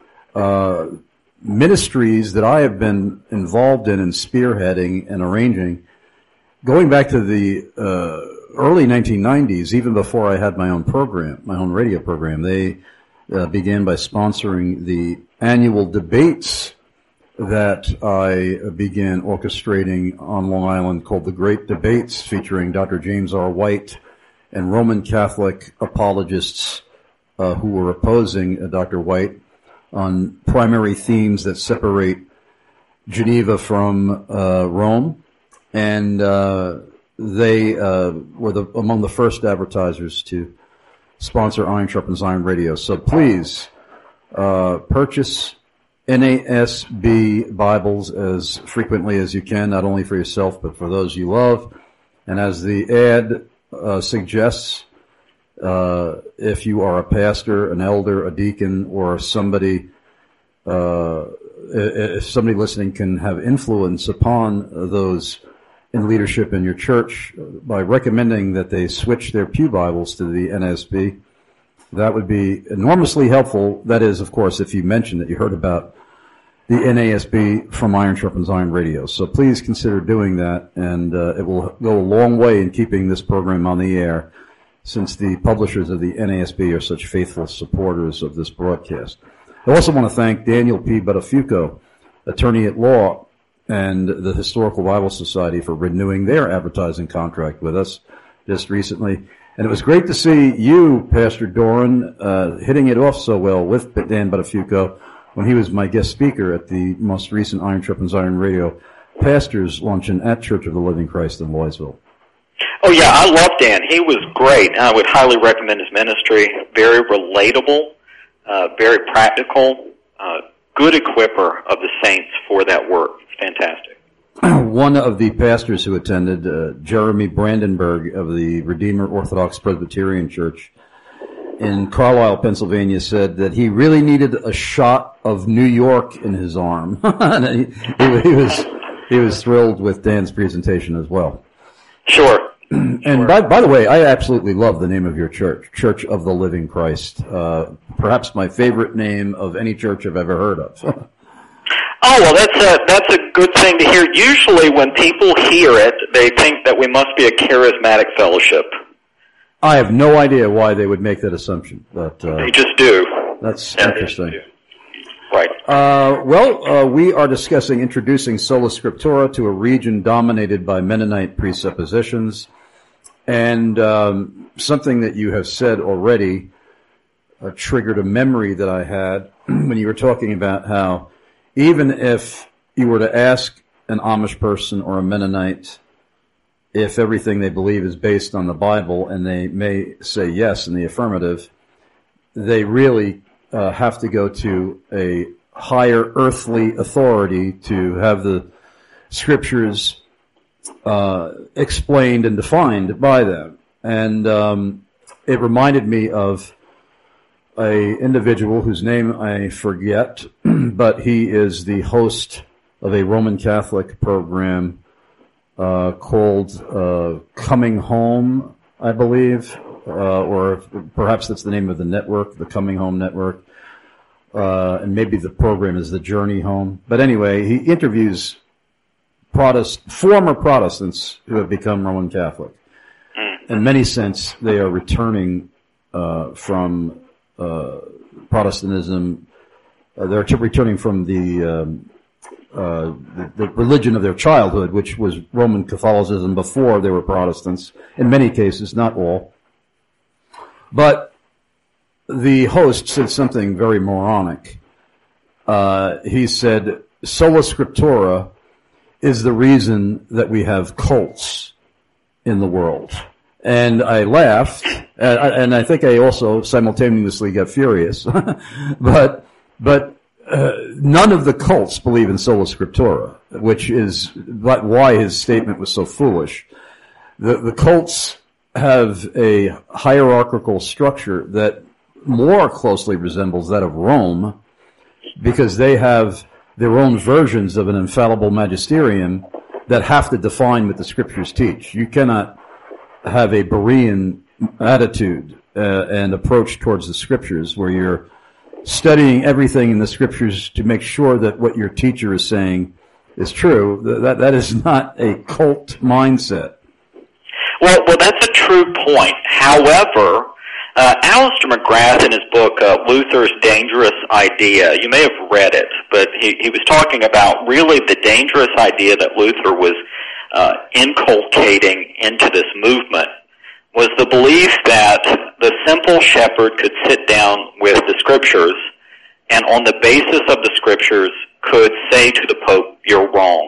uh, ministries that I have been involved in and spearheading and arranging, going back to the uh, early nineteen nineties, even before I had my own program, my own radio program. They uh, began by sponsoring the annual debates that I began orchestrating on Long Island called the Great Debates, featuring Doctor James R. White and Roman Catholic apologists uh, who were opposing uh, Doctor White on primary themes that separate Geneva from uh, Rome. And uh, they uh, were the, among the first advertisers to sponsor Iron Sharpens Iron Radio. So please uh, purchase N A S B Bibles as frequently as you can, not only for yourself but for those you love. And as the ad uh, suggests, uh, if you are a pastor, an elder, a deacon, or somebody, uh, if somebody listening can have influence upon those in leadership in your church by recommending that they switch their pew Bibles to the N A S B, that would be enormously helpful. That is, of course, if you mention that you heard about the N A S B from Iron Sharpens Iron Radio. So please consider doing that, and uh, it will go a long way in keeping this program on the air, since the publishers of the N A S B are such faithful supporters of this broadcast. I also want to thank Daniel P. Buttafuoco, attorney at law, and the Historical Bible Society for renewing their advertising contract with us just recently. And it was great to see you, Pastor Doran, uh, hitting it off so well with Dan Buttafuoco when he was my guest speaker at the most recent Iron Sharpens Iron Radio Pastors Luncheon at Church of the Living Christ in Loysville. Oh, yeah, I love Dan. He was great. I would highly recommend his ministry. Very relatable, uh, very practical, uh, good equipper of the saints for that work. Fantastic. One of the pastors who attended, uh, Jeremy Brandenburg of the Redeemer Orthodox Presbyterian Church in Carlisle, Pennsylvania, said that he really needed a shot of New York in his arm. he, he, he was he was thrilled with Dan's presentation as well. Sure. And sure. by, by the way, I absolutely love the name of your church, Church of the Living Christ. Uh, perhaps my favorite name of any church I've ever heard of. Oh, well, that's a, that's a good thing to hear. Usually when people hear it, they think that we must be a charismatic fellowship. I have no idea why they would make that assumption, but uh, they just do. That's yeah, interesting. Right. Uh, well, uh, we are discussing introducing Sola Scriptura to a region dominated by Mennonite presuppositions, and um, something that you have said already uh, triggered a memory that I had when you were talking about how even if you were to ask an Amish person or a Mennonite if everything they believe is based on the Bible, and they may say yes in the affirmative, they really uh, have to go to a higher earthly authority to have the scriptures uh, explained and defined by them. And um, it reminded me of a individual whose name I forget, but he is the host of a Roman Catholic program uh, called uh, Coming Home, I believe, uh, or perhaps that's the name of the network, the Coming Home Network, uh, and maybe the program is the Journey Home. But anyway, he interviews Protest, former Protestants who have become Roman Catholic. In many sense, they are returning uh, from uh, Protestantism. Uh, they're t- returning from the, um, uh, the the religion of their childhood, which was Roman Catholicism before they were Protestants. In many cases, not all. But the host said something very moronic. Uh, he said, "Sola Scriptura is the reason that we have cults in the world." And I laughed, and I think I also simultaneously got furious. but but uh, none of the cults believe in sola scriptura, which is why his statement was so foolish. The, the cults have a hierarchical structure that more closely resembles that of Rome, because they have their own versions of an infallible magisterium that have to define what the scriptures teach. You cannot have a Berean attitude uh, and approach towards the scriptures where you're studying everything in the scriptures to make sure that what your teacher is saying is true. That that is not a cult mindset. Well, well, that's a true point. However, uh, Alistair McGrath in his book uh, Luther's Dangerous Idea, you may have read it, but he, he was talking about really the dangerous idea that Luther was Uh, inculcating into this movement was the belief that the simple shepherd could sit down with the scriptures and on the basis of the scriptures could say to the Pope, "You're wrong."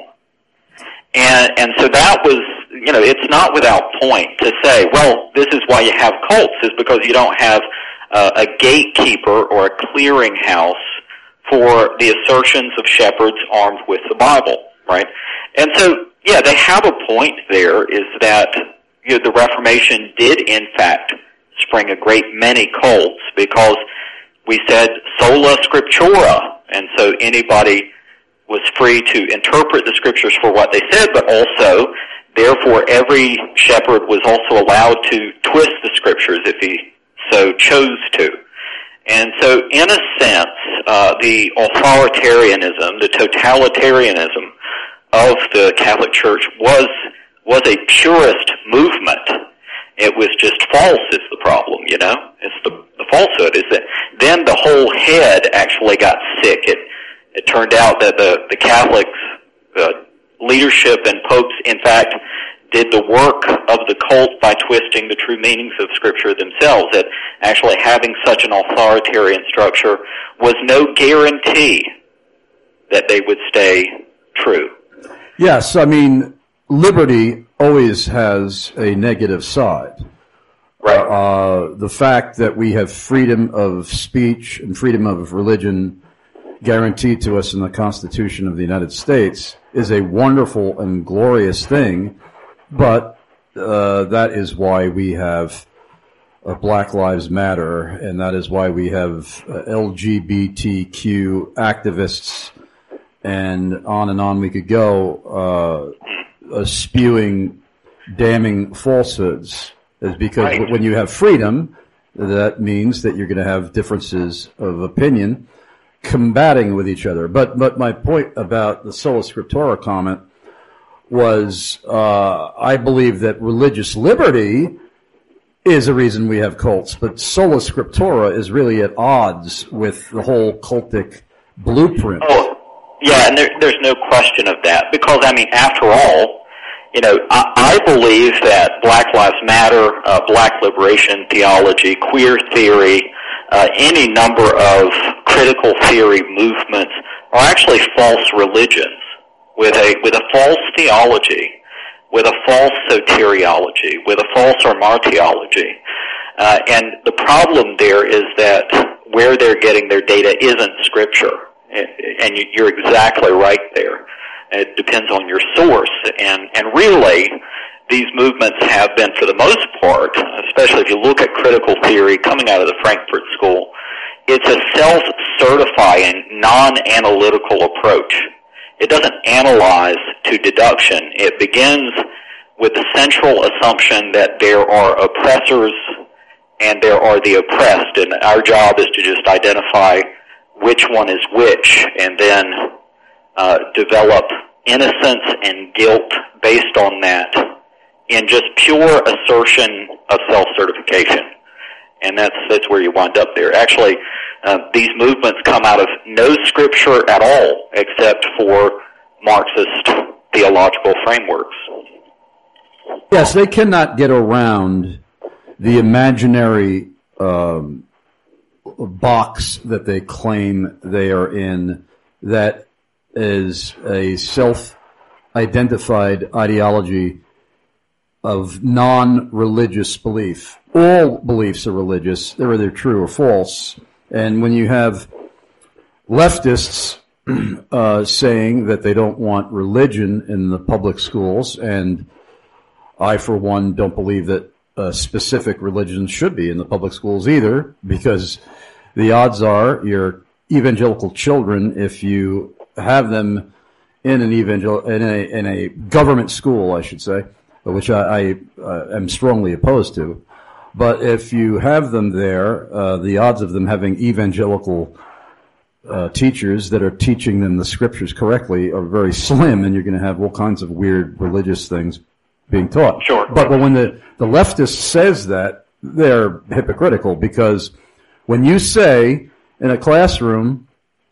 And, and so that was, you know, it's not without point to say, well, this is why you have cults, is because you don't have uh, a gatekeeper or a clearinghouse for the assertions of shepherds armed with the Bible, right? And so, yeah, they have a point there, is that, you know, the Reformation did in fact spring a great many cults, because we said sola scriptura, and so anybody was free to interpret the scriptures for what they said, but also, therefore, every shepherd was also allowed to twist the scriptures if he so chose to. And so, in a sense, uh, the authoritarianism, the totalitarianism of the Catholic Church was was a purist movement. It was just false is the problem, you know? It's the, the falsehood is that then the whole head actually got sick. It it turned out that the, the Catholic uh, leadership and popes, in fact, did the work of the cult by twisting the true meanings of Scripture themselves, that actually having such an authoritarian structure was no guarantee that they would stay true. Yes, I mean, liberty always has a negative side. Right. Uh, the fact that we have freedom of speech and freedom of religion guaranteed to us in the Constitution of the United States is a wonderful and glorious thing, but uh, that is why we have uh, Black Lives Matter, and that is why we have uh, L G B T Q activists, and on and on we could go, uh, uh, spewing damning falsehoods. Is because right. when you have freedom, that means that you're going to have differences of opinion combating with each other. But but my point about the sola scriptura comment was uh, I believe that religious liberty is a reason we have cults, but sola scriptura is really at odds with the whole cultic blueprint. Oh, yeah, and there, there's no question of that. Because, I mean, after all, you know, I, I believe that Black Lives Matter, uh, black liberation theology, queer theory, uh, any number of critical theory movements are actually false religions with a with a false theology, with a false soteriology, with a false or martyrology. Uh, and the problem there is that where they're getting their data isn't Scripture. And you're exactly right there. It depends on your source. And, and really, these movements have been, for the most part, especially if you look at critical theory coming out of the Frankfurt School, it's a self-certifying, non-analytical approach. It doesn't analyze to deduction. It begins with the central assumption that there are oppressors and there are the oppressed, and our job is to just identify which one is which, and then uh, develop innocence and guilt based on that in just pure assertion of self-certification. And that's that's where you wind up there. Actually, uh, these movements come out of no Scripture at all except for Marxist theological frameworks. Yes, they cannot get around the imaginary um, box that they claim they are in, that is a self-identified ideology of non-religious belief. All beliefs are religious. They're either true or false. And when you have leftists uh, saying that they don't want religion in the public schools, and I, for one, don't believe that uh, specific religions should be in the public schools either, because the odds are your evangelical children, if you have them in an evangel in a in a government school, I should say, which I, I uh, am strongly opposed to. But if you have them there, uh, the odds of them having evangelical uh, teachers that are teaching them the Scriptures correctly are very slim, and you're going to have all kinds of weird religious things being taught. Sure. But, but when the, the leftist says that, they're hypocritical, because when you say in a classroom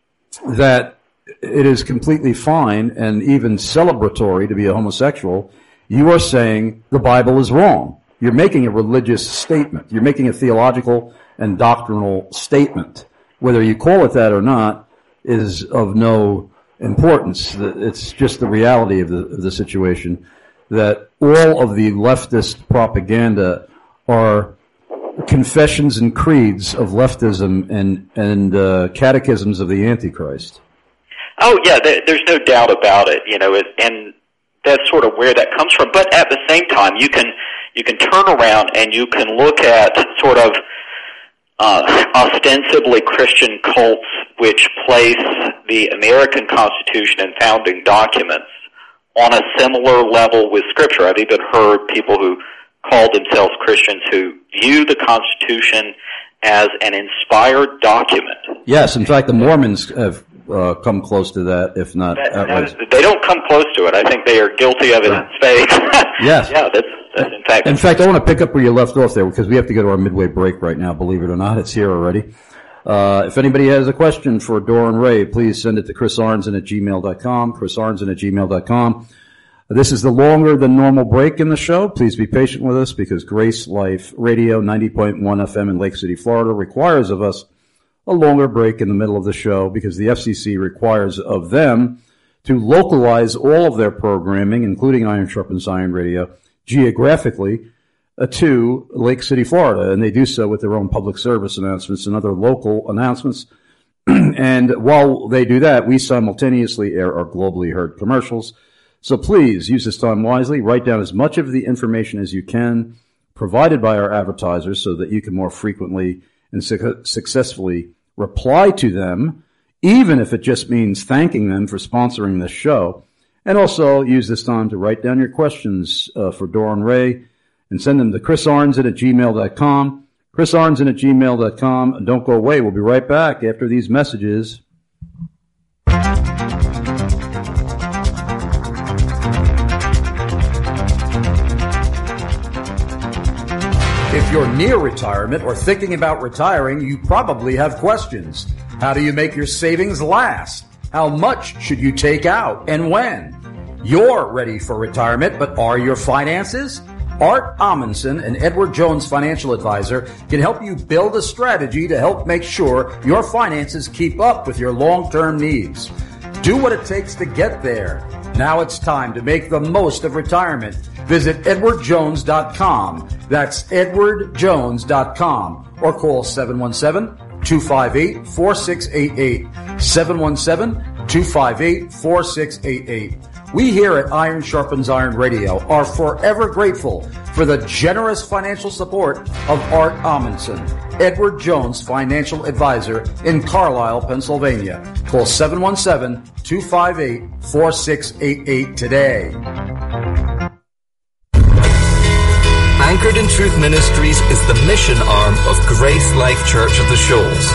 that it is completely fine and even celebratory to be a homosexual, you are saying the Bible is wrong. You're making a religious statement. You're making a theological and doctrinal statement. Whether you call it that or not is of no importance. It's just the reality of the, of the situation, that all of the leftist propaganda are confessions and creeds of leftism and, and uh, catechisms of the Antichrist. Oh, yeah, there's no doubt about it, you know, and that's sort of where that comes from. But at the same time, you can you can turn around and you can look at sort of uh, ostensibly Christian cults which place the American Constitution and founding documents on a similar level with Scripture. I've even heard people who call themselves Christians who view the Constitution as an inspired document. Yes, in fact, the Mormons have uh, come close to that, if not that, outright. That, they don't come close to it. I think they are guilty of it in spades. Yes. Yeah, that's, that's in fact. In fact, I want to pick up where you left off there, because we have to go to our midway break right now, believe it or not. It's here already. Uh, if anybody has a question for Doran Ray, please send it to Chris Arnzen at gmail dot com, Chris Arnzen at gmail dot com. This is the longer than normal break in the show. Please be patient with us, because Grace Life Radio ninety point one F M in Lake City, Florida requires of us a longer break in the middle of the show, because the F C C requires of them to localize all of their programming, including Iron Sharpens Iron Radio, geographically uh, to Lake City, Florida. And they do so with their own public service announcements and other local announcements. And while they do that, we simultaneously air our globally heard commercials. So please use this time wisely. Write down as much of the information as you can provided by our advertisers so that you can more frequently and su- successfully reply to them, even if it just means thanking them for sponsoring this show. And also use this time to write down your questions uh, for Doran Ray and send them to Chris Arnzen at gmail dot com. Chris Arnzen at gmail dot com. Don't go away. We'll be right back after these messages. If you're near retirement or thinking about retiring, you probably have questions. How do you make your savings last? How much should you take out and when? You're ready for retirement, but are your finances? Art Amundsen, an Edward Jones financial advisor, can help you build a strategy to help make sure your finances keep up with your long-term needs. Do what it takes to get there. Now it's time to make the most of retirement. Visit edward jones dot com. That's edward jones dot com. Or call seven one seven, two five eight, four six eight eight. seven one seven, two five eight, four six eight eight. We here at Iron Sharpens Iron Radio are forever grateful for the generous financial support of Art Amundsen, Edward Jones Financial Advisor in Carlisle, Pennsylvania. Call seven one seven, two five eight, four six eight eight today. Anchored in Truth Ministries is the mission arm of Grace Life Church of the Shoals.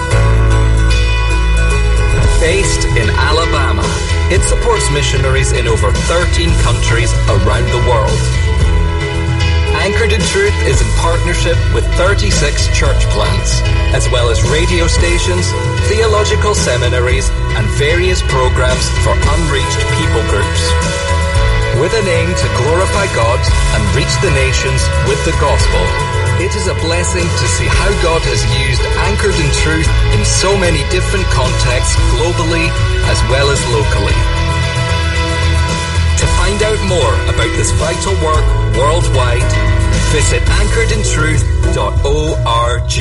Based in Alabama, it supports missionaries in over thirteen countries around the world. Anchored in Truth is in partnership with thirty-six church plants, as well as radio stations, theological seminaries, and various programs for unreached people groups. With an aim to glorify God and reach the nations with the gospel, it is a blessing to see how God has used Anchored in Truth in so many different contexts globally as well as locally. To find out more about this vital work worldwide, visit anchored in truth dot org.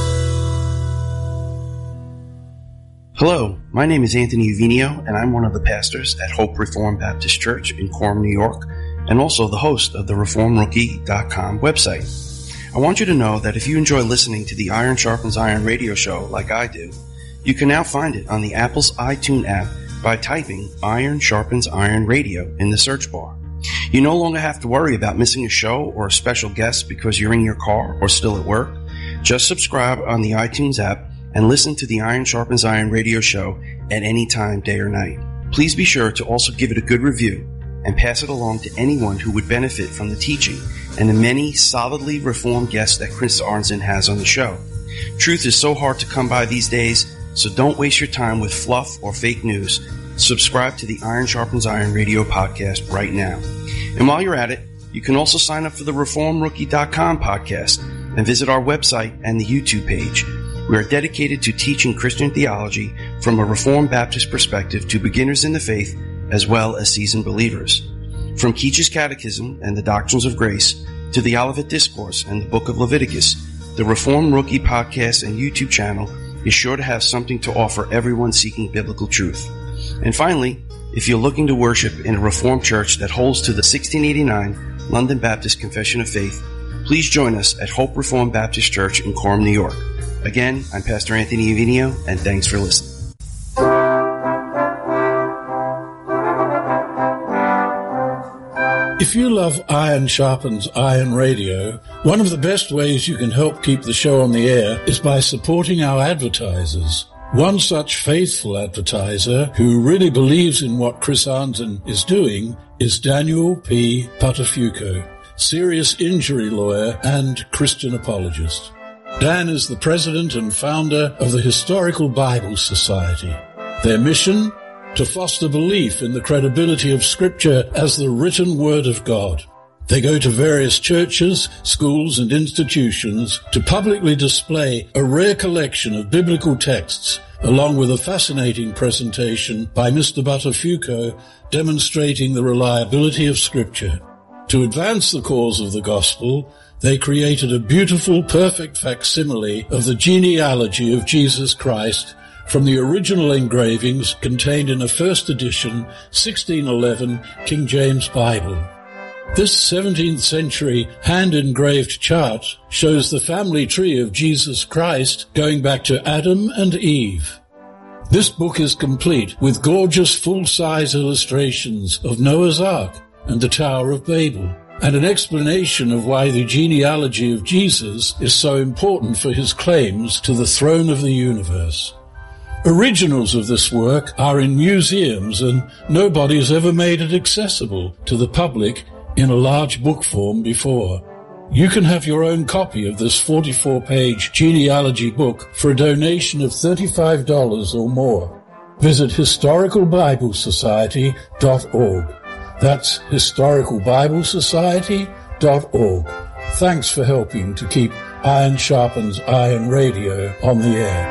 Hello, my name is Anthony Uvinio, and I'm one of the pastors at Hope Reformed Baptist Church in Quorum, New York, and also the host of the reform rookie dot com website. I want you to know that if you enjoy listening to the Iron Sharpens Iron radio show like I do, you can now find it on the Apple's iTunes app by typing Iron Sharpens Iron Radio in the search bar. You no longer have to worry about missing a show or a special guest because you're in your car or still at work. Just subscribe on the iTunes app and listen to the Iron Sharpens Iron radio show at any time, day or night. Please be sure to also give it a good review and pass it along to anyone who would benefit from the teaching and the many solidly reformed guests that Chris Arnzen has on the show. Truth is so hard to come by these days, so don't waste your time with fluff or fake news. Subscribe to the Iron Sharpens Iron radio podcast right now. And while you're at it, you can also sign up for the reform rookie dot com podcast and visit our website and the YouTube page. We are dedicated to teaching Christian theology from a Reformed Baptist perspective to beginners in the faith as well as seasoned believers. From Keach's Catechism and the Doctrines of Grace to the Olivet Discourse and the Book of Leviticus, the Reformed Rookie podcast and YouTube channel is sure to have something to offer everyone seeking biblical truth. And finally, if you're looking to worship in a Reformed church that holds to the sixteen eighty-nine London Baptist Confession of Faith, please join us at Hope Reformed Baptist Church in Quorum, New York. Again, I'm Pastor Anthony Uvinio, and thanks for listening. If you love Iron Sharpens Iron Radio, one of the best ways you can help keep the show on the air is by supporting our advertisers. One such faithful advertiser who really believes in what Chris Arnzen is doing is Daniel P. Patafuco, serious injury lawyer and Christian apologist. Dan is the president and founder of the Historical Bible Society. Their mission? To foster belief in the credibility of Scripture as the written Word of God. They go to various churches, schools, and institutions to publicly display a rare collection of biblical texts, along with a fascinating presentation by Mister Buttafuoco demonstrating the reliability of Scripture. To advance the cause of the gospel, they created a beautiful, perfect facsimile of the genealogy of Jesus Christ from the original engravings contained in a first edition sixteen eleven King James Bible. This seventeenth century hand-engraved chart shows the family tree of Jesus Christ going back to Adam and Eve. This book is complete with gorgeous full-size illustrations of Noah's Ark and the Tower of Babel, and an explanation of why the genealogy of Jesus is so important for his claims to the throne of the universe. Originals of this work are in museums, and nobody has ever made it accessible to the public in a large book form before. You can have your own copy of this forty-four page genealogy book for a donation of thirty-five dollars or more. Visit historical bible society dot org. That's historical bible society dot org. Thanks for helping to keep Iron Sharpens Iron Radio on the air.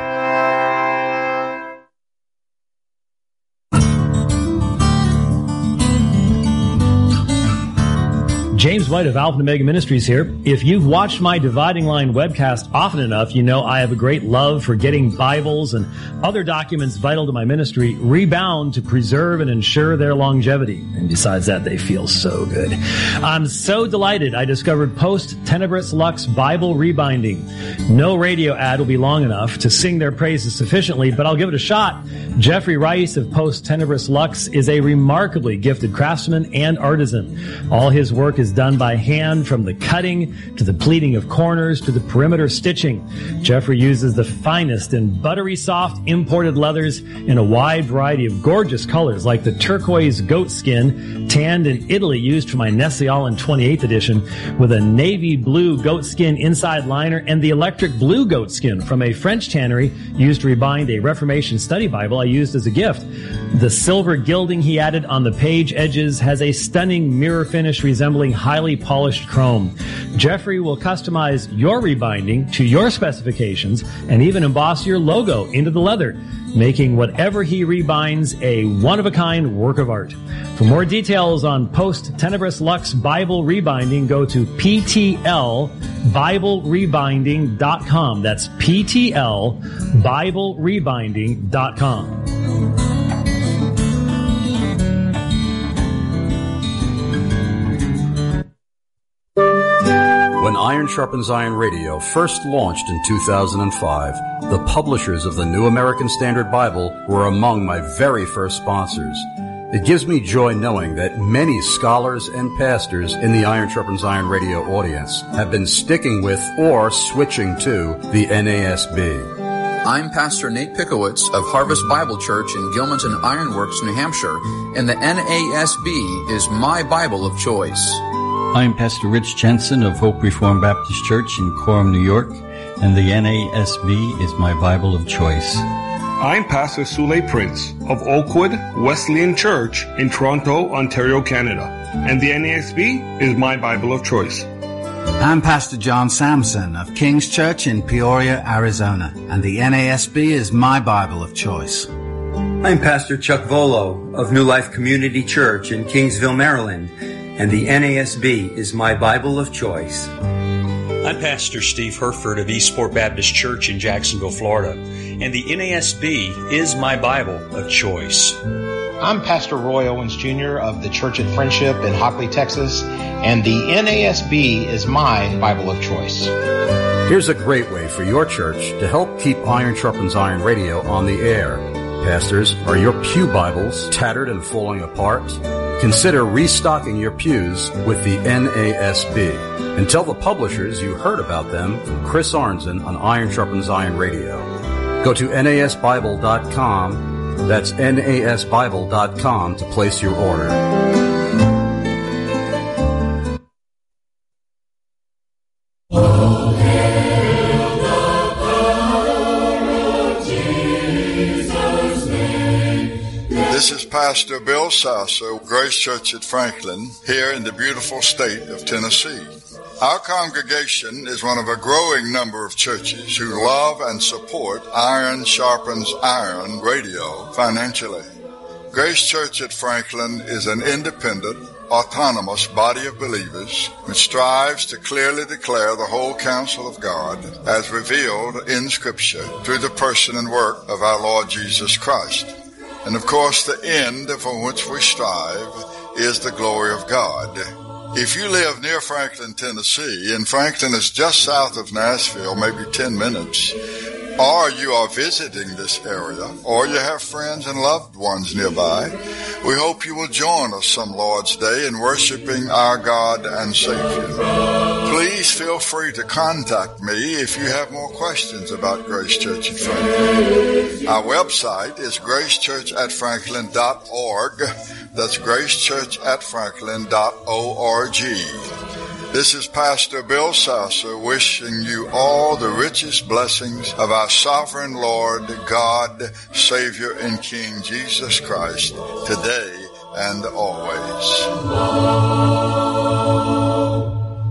James White of Alpha and Omega Ministries here. If you've watched my Dividing Line webcast often enough, you know I have a great love for getting Bibles and other documents vital to my ministry rebound to preserve and ensure their longevity. And besides that, they feel so good. I'm so delighted I discovered Post Tenebris Lux Bible Rebinding. No radio ad will be long enough to sing their praises sufficiently, but I'll give it a shot. Jeffrey Rice of Post Tenebris Lux is a remarkably gifted craftsman and artisan. All his work is done by hand, from the cutting to the pleating of corners to the perimeter stitching. Jeffrey uses the finest and buttery soft imported leathers in a wide variety of gorgeous colors, like the turquoise goat skin tanned in Italy used for my Nestle Island twenty-eighth edition, with a navy blue goat skin inside liner, and the electric blue goat skin from a French tannery used to rebind a Reformation study Bible I used as a gift. The silver gilding he added on the page edges has a stunning mirror finish resembling highly polished chrome. Jeffrey will customize your rebinding to your specifications and even emboss your logo into the leather, making whatever he rebinds a one-of-a-kind work of art. For more details on Post Tenebris Lux Bible Rebinding, go to P T L Bible Rebinding dot com. That's P T L Bible Rebinding dot com. When Iron Sharpens Iron Radio first launched in two thousand five, the publishers of the New American Standard Bible were among my very first sponsors. It gives me joy knowing that many scholars and pastors in the Iron Sharpens Iron Radio audience have been sticking with or switching to the N A S B. I'm Pastor Nate Pickowitz of Harvest Bible Church in Gilmanton Ironworks, New Hampshire, and the N A S B is my Bible of choice. I'm Pastor Rich Jensen of Hope Reformed Baptist Church in Coram, New York, and the N A S B is my Bible of choice. I'm Pastor Sule Prince of Oakwood Wesleyan Church in Toronto, Ontario, Canada, and the N A S B is my Bible of choice. I'm Pastor John Sampson of King's Church in Peoria, Arizona, and the N A S B is my Bible of choice. I'm Pastor Chuck Volo of New Life Community Church in Kingsville, Maryland, and the N A S B is my Bible of choice. I'm Pastor Steve Herford of Eastport Baptist Church in Jacksonville, Florida, and the N A S B is my Bible of choice. I'm Pastor Roy Owens Junior of the Church at Friendship in Hockley, Texas, and the N A S B is my Bible of choice. Here's a great way for your church to help keep Iron Sharpens Iron Radio on the air. Pastors, are your pew Bibles tattered and falling apart? Consider restocking your pews with the N A S B. And tell the publishers you heard about them from Chris Arnzen on Iron Sharpens Iron Radio. Go to N A S Bible dot com. That's N A S Bible dot com to place your order. This is Pastor Bill Sasser, Grace Church at Franklin, here in the beautiful state of Tennessee. Our congregation is one of a growing number of churches who love and support Iron Sharpens Iron Radio financially. Grace Church at Franklin is an independent, autonomous body of believers which strives to clearly declare the whole counsel of God as revealed in Scripture through the person and work of our Lord Jesus Christ. And of course, the end for which we strive is the glory of God. If you live near Franklin, Tennessee, and Franklin is just south of Nashville, maybe ten minutes, or you are visiting this area, or you have friends and loved ones nearby, we hope you will join us some Lord's Day in worshiping our God and Savior. Please feel free to contact me if you have more questions about Grace Church at Franklin. Our website is grace church at franklin dot org. That's grace church at franklin dot org. This is Pastor Bill Sasser wishing you all the richest blessings of our sovereign Lord, God, Savior, and King Jesus Christ, today and always.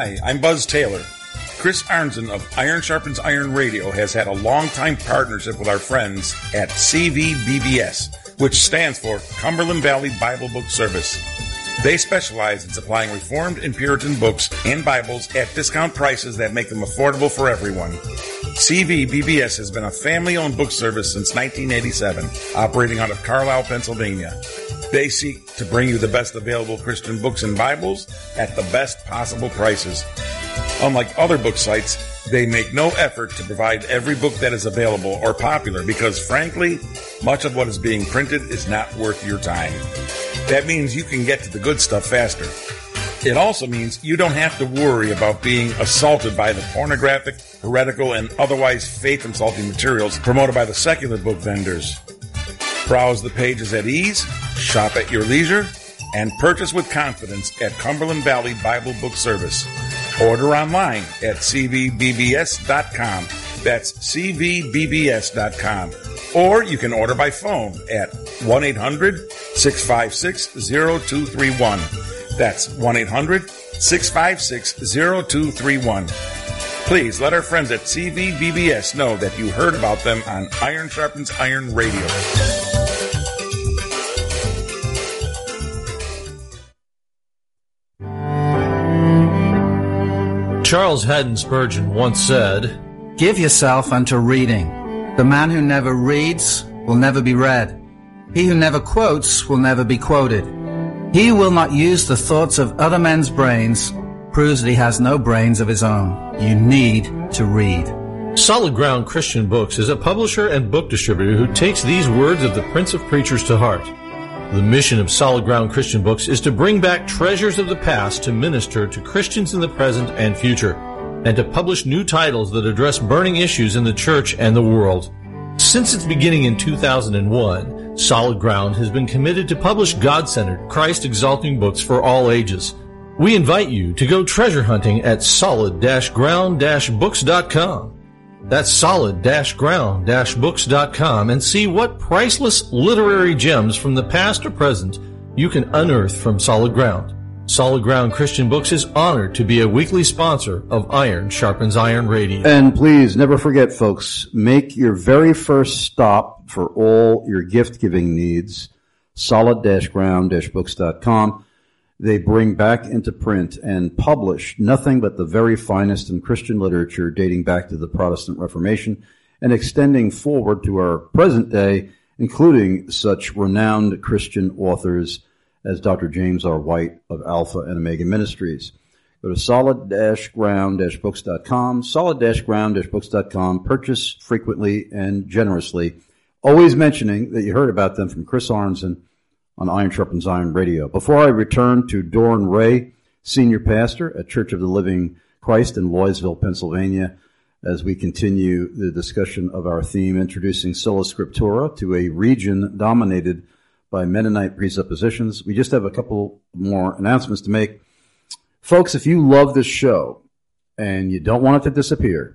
Hi, I'm Buzz Taylor. Chris Arnzen of Iron Sharpens Iron Radio has had a long-time partnership with our friends at C V B B S, which stands for Cumberland Valley Bible Book Service. They specialize in supplying Reformed and Puritan books and Bibles at discount prices that make them affordable for everyone. C V B B S has been a family-owned book service since nineteen eighty-seven, operating out of Carlisle, Pennsylvania. They seek to bring you the best available Christian books and Bibles at the best possible prices. Unlike other book sites, they make no effort to provide every book that is available or popular because, frankly, much of what is being printed is not worth your time. That means you can get to the good stuff faster. It also means you don't have to worry about being assaulted by the pornographic, heretical, and otherwise faith-insulting materials promoted by the secular book vendors. Browse the pages at ease, shop at your leisure, and purchase with confidence at Cumberland Valley Bible Book Service. Order online at c v b b s dot com. That's c v b b s dot com. Or you can order by phone at one eight hundred six five six zero two three one. That's one eight hundred six five six zero two three one. Please let our friends at C V B B S know that you heard about them on Iron Sharpens Iron Radio. Charles Haddon Spurgeon once said, "Give yourself unto reading. The man who never reads will never be read. He who never quotes will never be quoted. He who will not use the thoughts of other men's brains proves that he has no brains of his own. You need to read." Solid Ground Christian Books is a publisher and book distributor who takes these words of the Prince of Preachers to heart. The mission of Solid Ground Christian Books is to bring back treasures of the past to minister to Christians in the present and future, and to publish new titles that address burning issues in the church and the world. Since its beginning in two thousand one, Solid Ground has been committed to publish God-centered, Christ-exalting books for all ages. We invite you to go treasure hunting at solid ground books dot com. That's solid ground books dot com and see what priceless literary gems from the past or present you can unearth from Solid Ground. Solid Ground Christian Books is honored to be a weekly sponsor of Iron Sharpens Iron Radio. And please never forget, folks, make your very first stop for all your gift-giving needs, solid ground books dot com. They bring back into print and publish nothing but the very finest in Christian literature dating back to the Protestant Reformation and extending forward to our present day, including such renowned Christian authors as Doctor James R. White of Alpha and Omega Ministries. Go to solid ground books dot com, solid ground books dot com. Purchase frequently and generously, always mentioning that you heard about them from Chris Arnzen on Iron Sharpens Iron Radio. Before I return to Doran Ray, Senior Pastor at Church of the Living Christ in Loysville, Pennsylvania, as we continue the discussion of our theme, introducing Sola Scriptura to a region dominated by Mennonite presuppositions. We just have a couple more announcements to make. Folks, if you love this show and you don't want it to disappear,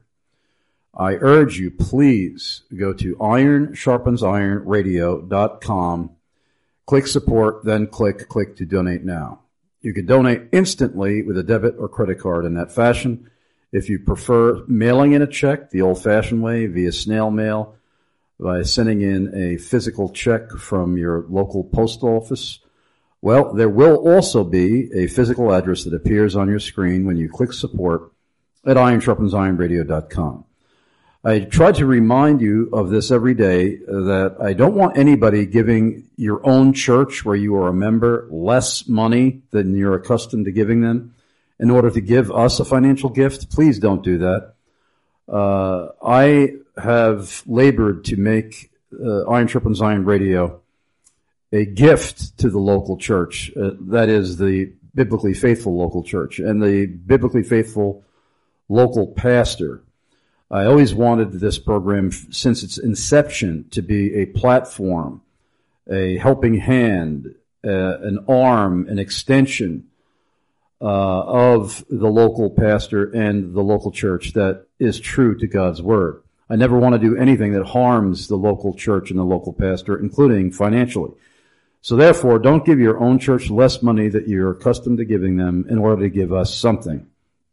I urge you, please go to iron sharpens iron radio dot com. Click support, then click click to donate now. You can donate instantly with a debit or credit card in that fashion. If you prefer mailing in a check the old-fashioned way via snail mail, by sending in a physical check from your local post office, well, there will also be a physical address that appears on your screen when you click support at iron sharpens iron radio dot com. I try to remind you of this every day, that I don't want anybody giving your own church where you are a member less money than you're accustomed to giving them in order to give us a financial gift. Please don't do that. Uh, I have labored to make uh, Iron Sharpens Iron Radio a gift to the local church. Uh, that is the biblically faithful local church and the biblically faithful local pastor. I always wanted this program, since its inception, to be a platform, a helping hand, uh, an arm, an extension uh, of the local pastor and the local church that is true to God's Word. I never want to do anything that harms the local church and the local pastor, including financially. So therefore, don't give your own church less money that you're accustomed to giving them in order to give us something.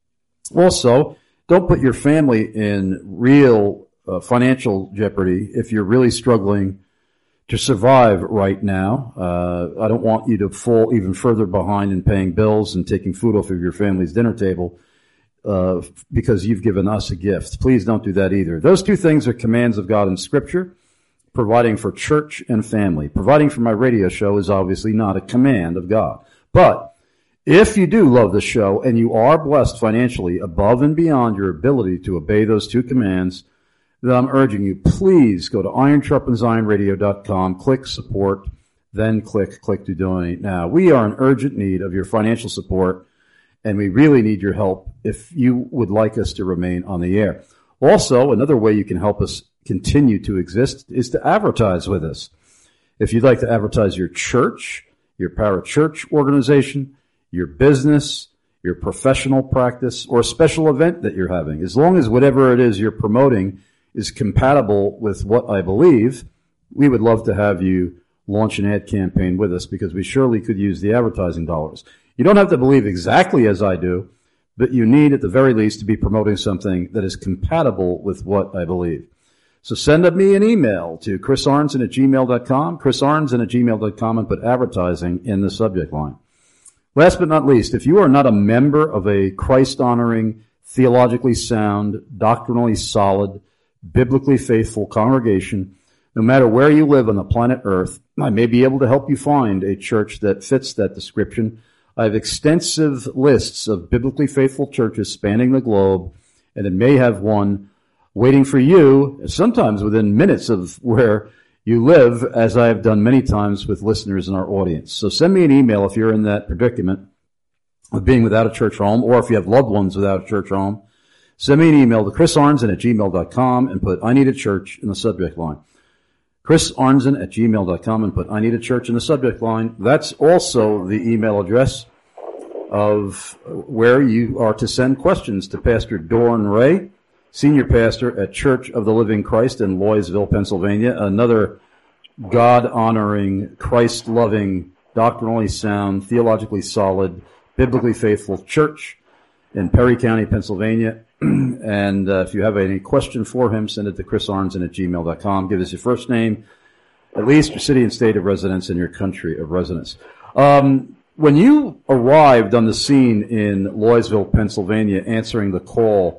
Also, don't put your family in real uh, financial jeopardy if you're really struggling to survive right now. Uh, I don't want you to fall even further behind in paying bills and taking food off of your family's dinner table uh, because you've given us a gift. Please don't do that either. Those two things are commands of God in Scripture, providing for church and family. Providing for my radio show is obviously not a command of God. But if you do love the show and you are blessed financially above and beyond your ability to obey those two commands, then I'm urging you, please go to iron sharpens iron radio dot com, click support, then click click to donate now. We are in urgent need of your financial support, and we really need your help if you would like us to remain on the air. Also, another way you can help us continue to exist is to advertise with us. If you'd like to advertise your church, your parachurch organization, your business, your professional practice, or a special event that you're having, as long as whatever it is you're promoting is compatible with what I believe, we would love to have you launch an ad campaign with us because we surely could use the advertising dollars. You don't have to believe exactly as I do, but you need at the very least to be promoting something that is compatible with what I believe. So send me an email to chris arnzen at gmail dot com, chris arnzen at gmail dot com, and put advertising in the subject line. Last but not least, if you are not a member of a Christ-honoring, theologically sound, doctrinally solid, biblically faithful congregation, no matter where you live on the planet Earth, I may be able to help you find a church that fits that description. I have extensive lists of biblically faithful churches spanning the globe, and it may have one waiting for you, sometimes within minutes of where you live, as I have done many times with listeners in our audience. So send me an email if you're in that predicament of being without a church home, or if you have loved ones without a church home. Send me an email to chris arnzen at gmail dot com and put I need a church in the subject line. chris arnzen at gmail dot com and put I need a church in the subject line. That's also the email address of where you are to send questions to Pastor Doran Ray, Senior Pastor at Church of the Living Christ in Loysville, Pennsylvania, another God-honoring, Christ-loving, doctrinally sound, theologically solid, biblically faithful church in Perry County, Pennsylvania. And uh, if you have any question for him, send it to chris arnzen at gmail dot com. Give us your first name, at least your city and state of residence, and your country of residence. Um, when you arrived on the scene in Loysville, Pennsylvania, answering the call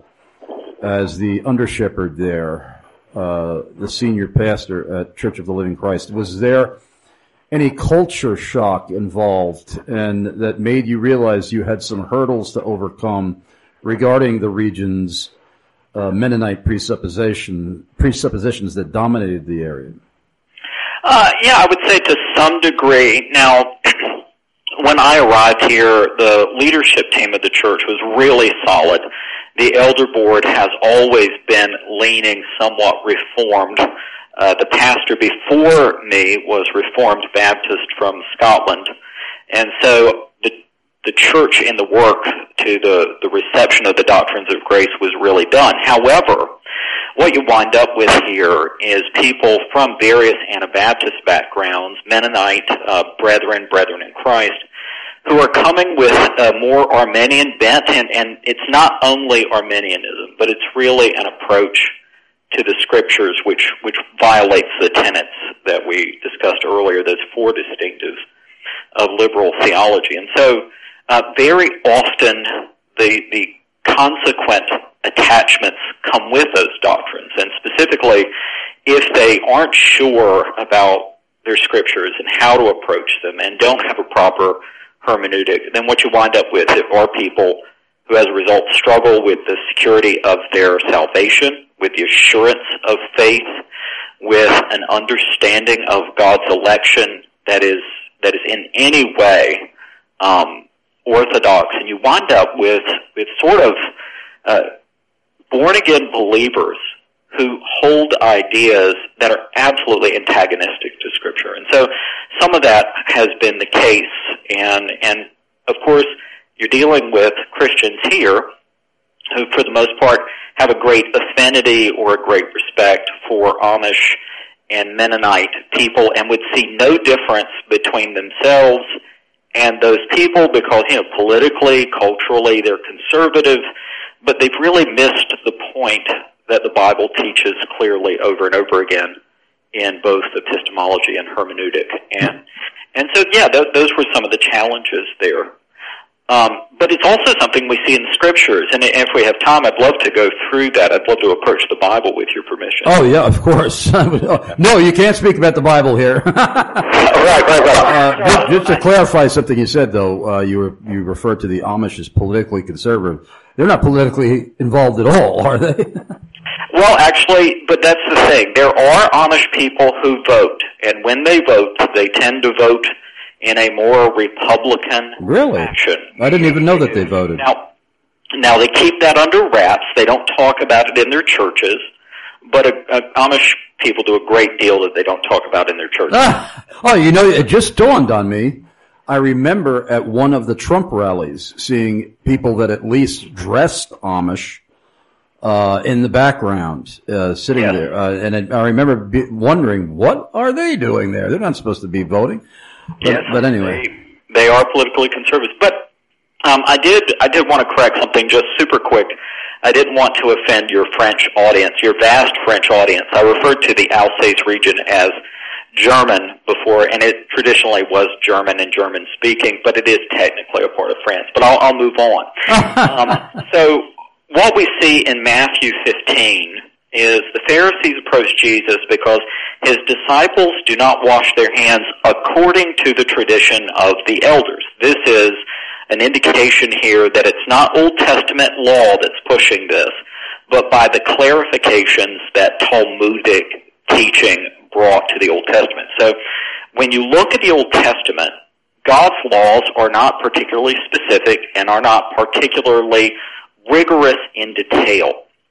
as the under-shepherd there, uh, the senior pastor at Church of the Living Christ, was there any culture shock involved and that made you realize you had some hurdles to overcome regarding the region's uh, Mennonite presupposition, presuppositions that dominated the area? Uh, yeah, I would say to some degree. Now, when I arrived here, the leadership team of the church was really solid. The elder board has always been leaning somewhat Reformed. Uh, the pastor before me was Reformed Baptist from Scotland. And so the the church in the work to the, the reception of the doctrines of grace was really done. However, what you wind up with here is people from various Anabaptist backgrounds, Mennonite uh, brethren, brethren in Christ, who are coming with a more Arminian bent, and, and it's not only Arminianism, but it's really an approach to the Scriptures which, which violates the tenets that we discussed earlier, those four distinctives of liberal theology. And so uh, very often the, the consequent attachments come with those doctrines, and specifically if they aren't sure about their Scriptures and how to approach them and don't have a proper hermeneutic, then what you wind up with are people who as a result struggle with the security of their salvation, with the assurance of faith, with an understanding of God's election that is that is in any way um, orthodox, and you wind up with with sort of uh, born-again believers who hold ideas that are absolutely antagonistic to Scripture. And so some of that has been the case, and and of course you're dealing with Christians here who for the most part have a great affinity or a great respect for Amish and Mennonite people and would see no difference between themselves and those people because, you know, politically, culturally, they're conservative, but they've really missed the point that the Bible teaches clearly over and over again in both epistemology and hermeneutic. And and so, yeah, th- those were some of the challenges there. Um, but it's also something we see in the Scriptures, and if we have time, I'd love to go through that. I'd love to approach the Bible with your permission. Oh, yeah, of course. No, you can't speak about the Bible here. right, right, right. Uh, just, just to clarify something you said, though, uh, you were, you referred to the Amish as politically conservative. They're not politically involved at all, are they? Well, actually, but that's the thing. There are Amish people who vote, and when they vote, they tend to vote in a more Republican really? action. I didn't even know that they voted. Now, now they keep that under wraps. They don't talk about it in their churches, but a, a Amish people do a great deal that they don't talk about in their churches. Ah, oh, you know, it just dawned on me. I remember at one of the Trump rallies seeing people that at least dressed Amish uh, in the background, uh, sitting yeah. there. Uh, and I remember be wondering, what are they doing there? They're not supposed to be voting. But, yes, but anyway. They, they are politically conservative. But um, I did I did want to correct something just super quick. I didn't want to offend your French audience, your vast French audience. I referred to the Alsace region as German before, and it traditionally was German and German-speaking, but it is technically a part of France. But I'll, I'll move on. um, so what we see in Matthew fifteen is the Pharisees approach Jesus because his disciples do not wash their hands according to the tradition of the elders. This is an indication here that it's not Old Testament law that's pushing this, but by the clarifications that Talmudic teaching brought to the Old Testament. So when you look at the Old Testament, God's laws are not particularly specific and are not particularly rigorous in detail.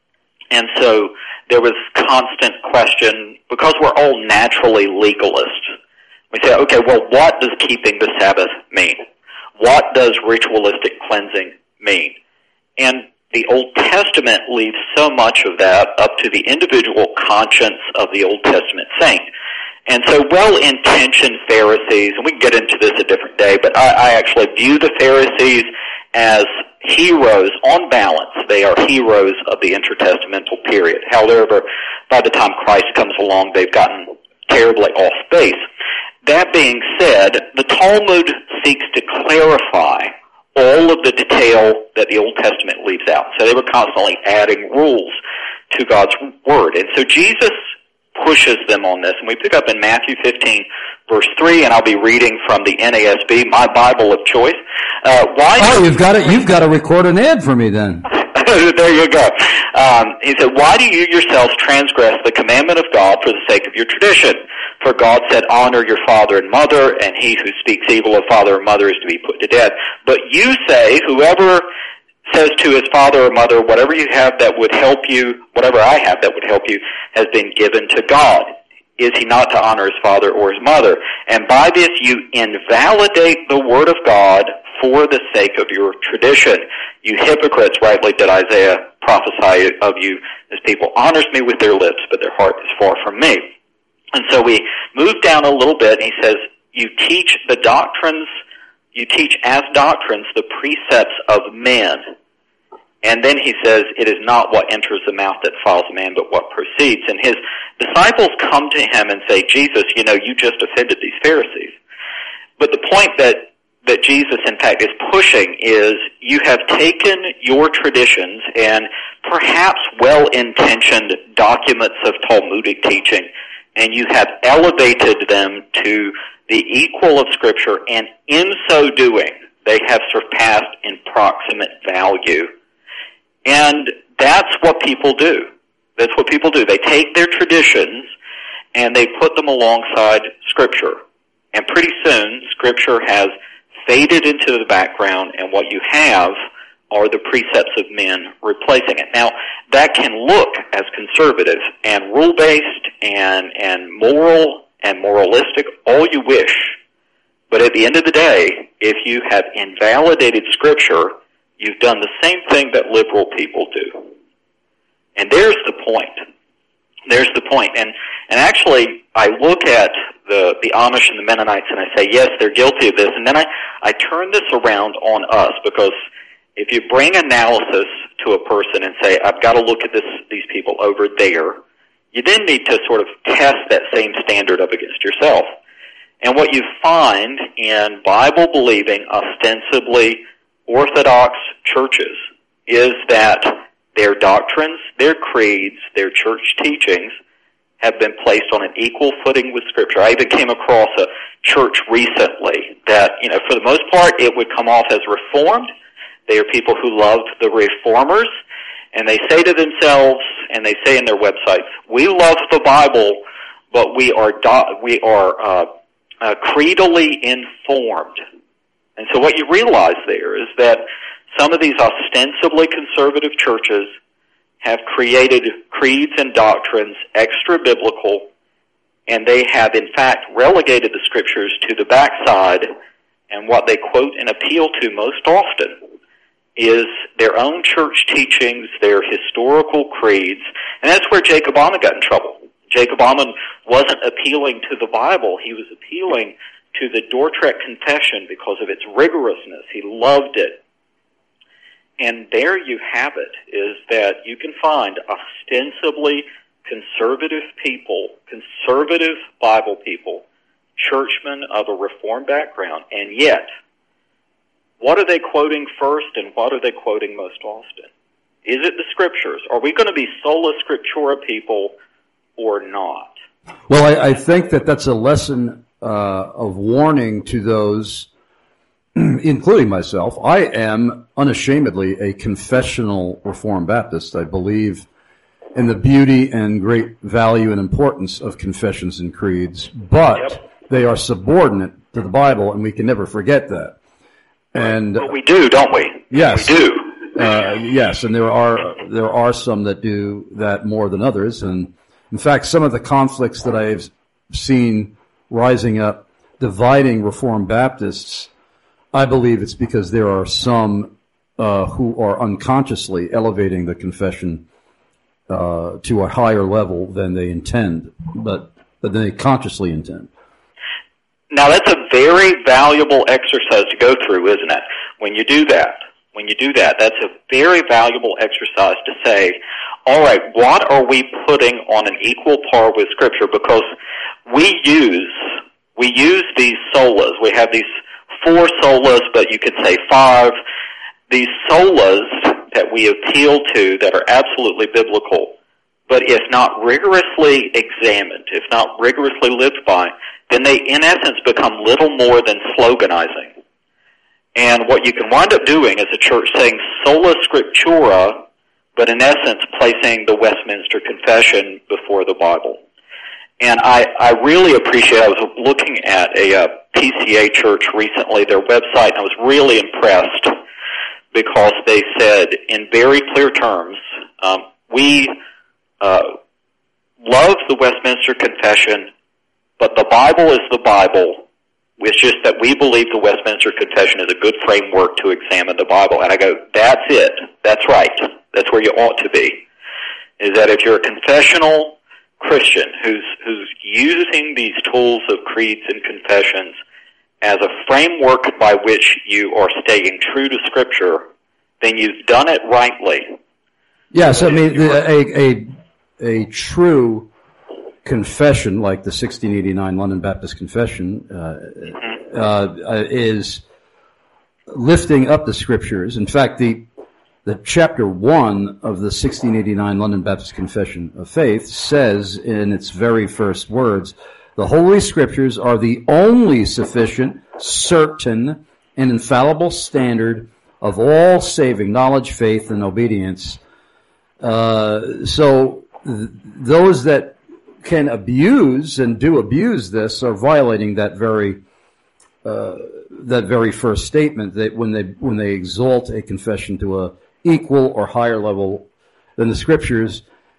And so there was constant question, because we're all naturally legalists. We say, okay, well, what does keeping the Sabbath mean? What does ritualistic cleansing mean? And the Old Testament leaves so much of that up to the individual conscience of the Old Testament saint. And so well-intentioned Pharisees, and we can get into this a different day, but I, I actually view the Pharisees as heroes on balance. They are heroes of the intertestamental period. However, by the time Christ comes along, they've gotten terribly off base. That being said, the Talmud seeks to clarify all of the detail that the Old Testament leaves out. So they were constantly adding rules to God's Word. And so Jesus pushes them on this. And we pick up in Matthew fifteen, verse three, and I'll be reading from the N A S B, my Bible of choice. Uh, why oh, you've got to, you've got to record an ad for me then. There you go. Um, he said, why do you yourselves transgress the commandment of God for the sake of your tradition? For God said, honor your father and mother, and he who speaks evil of father or mother is to be put to death. But you say, whoever says to his father or mother, whatever you have that would help you, whatever I have that would help you, has been given to God. Is he not to honor his father or his mother? And by this you invalidate the word of God for the sake of your tradition. You hypocrites, rightly did Isaiah prophesy of you, this people honors me with their lips, but their heart is far from me. And so we move down a little bit, and he says, you teach the doctrines, you teach as doctrines the precepts of men. And then he says, it is not what enters the mouth that defiles a man, but what proceeds. And his disciples come to him and say, Jesus, you know, you just offended these Pharisees. But the point that, that Jesus, in fact, is pushing is you have taken your traditions and perhaps well-intentioned documents of Talmudic teaching, and you have elevated them to the equal of Scripture, and in so doing, they have surpassed in proximate value. And that's what people do. That's what people do. They take their traditions and they put them alongside Scripture. And pretty soon, Scripture has faded into the background, and what you have are the precepts of men replacing it. Now, that can look as conservative and rule-based and, and moral and moralistic, all you wish. But at the end of the day, if you have invalidated Scripture, you've done the same thing that liberal people do. And there's the point. There's the point. And, and actually, I look at the, the Amish and the Mennonites and I say, yes, they're guilty of this. And then I, I turn this around on us because If you bring analysis to a person and say, I've got to look at this, these people over there, you then need to sort of test that same standard up against yourself. And what you find in Bible-believing, ostensibly Orthodox churches is that their doctrines, their creeds, their church teachings have been placed on an equal footing with Scripture. I even came across a church recently that, you know, for the most part, it would come off as Reformed. They are people who loved the Reformers, and they say to themselves, and they say in their websites, we love the Bible, but we are do- we are uh, uh, creedally informed. And so what you realize there is that some of these ostensibly conservative churches have created creeds and doctrines extra-biblical, and they have, in fact, relegated the Scriptures to the backside, and what they quote and appeal to most often is their own church teachings, their historical creeds, and that's where Jacob Ammann got in trouble. Jacob Ammann wasn't appealing to the Bible, he was appealing to the Dordrecht Confession because of its rigorousness. He loved it. And there you have it, is that you can find ostensibly conservative people, conservative Bible people, churchmen of a Reformed background, and yet, what are they quoting first and what are they quoting most often? Is it the Scriptures? Are we going to be sola scriptura people or not? Well, I, I think that that's a lesson uh, of warning to those, including myself. I am unashamedly a confessional Reformed Baptist. I believe in the beauty and great value and importance of confessions and creeds, but yep. they are subordinate to the Bible, and we can never forget that. And well, we do, don't we? Yes, we do. Uh, yes, and there are there are some that do that more than others. And in fact, some of the conflicts that I've seen rising up, dividing Reformed Baptists, I believe it's because there are some uh, who are unconsciously elevating the confession uh, to a higher level than they intend, but than they consciously intend. Now, that's a very valuable exercise to go through, isn't it? When you do that, when you do that, that's a very valuable exercise to say, all right, what are we putting on an equal par with Scripture? Because we use, we use these solas. We have these four solas, but you could say five. These solas that we appeal to that are absolutely biblical, but if not rigorously examined, if not rigorously lived by, then they, in essence, become little more than sloganizing. And what you can wind up doing is a church saying sola scriptura, but in essence placing the Westminster Confession before the Bible. And I, I really appreciate, I was looking at a, a P C A church recently, their website, and I was really impressed because they said in very clear terms, um, we uh, love the Westminster Confession, but the Bible is the Bible. It's just that we believe the Westminster Confession is a good framework to examine the Bible. And I go, that's it. That's right. That's where you ought to be. Is that if you're a confessional Christian who's who's using these tools of creeds and confessions as a framework by which you are staying true to Scripture, then you've done it rightly. Yes, I mean, a a a true confession, like the sixteen eighty-nine London Baptist Confession, uh, uh, is lifting up the Scriptures. In fact, the the chapter one of the sixteen eighty-nine London Baptist Confession of Faith says in its very first words, "The Holy Scriptures are the only sufficient, certain, and infallible standard of all saving knowledge, faith, and obedience." Uh, so th- those that can abuse and do abuse this are violating that very uh, that very first statement, that when they when they exalt a confession to a equal or higher level than the Scriptures.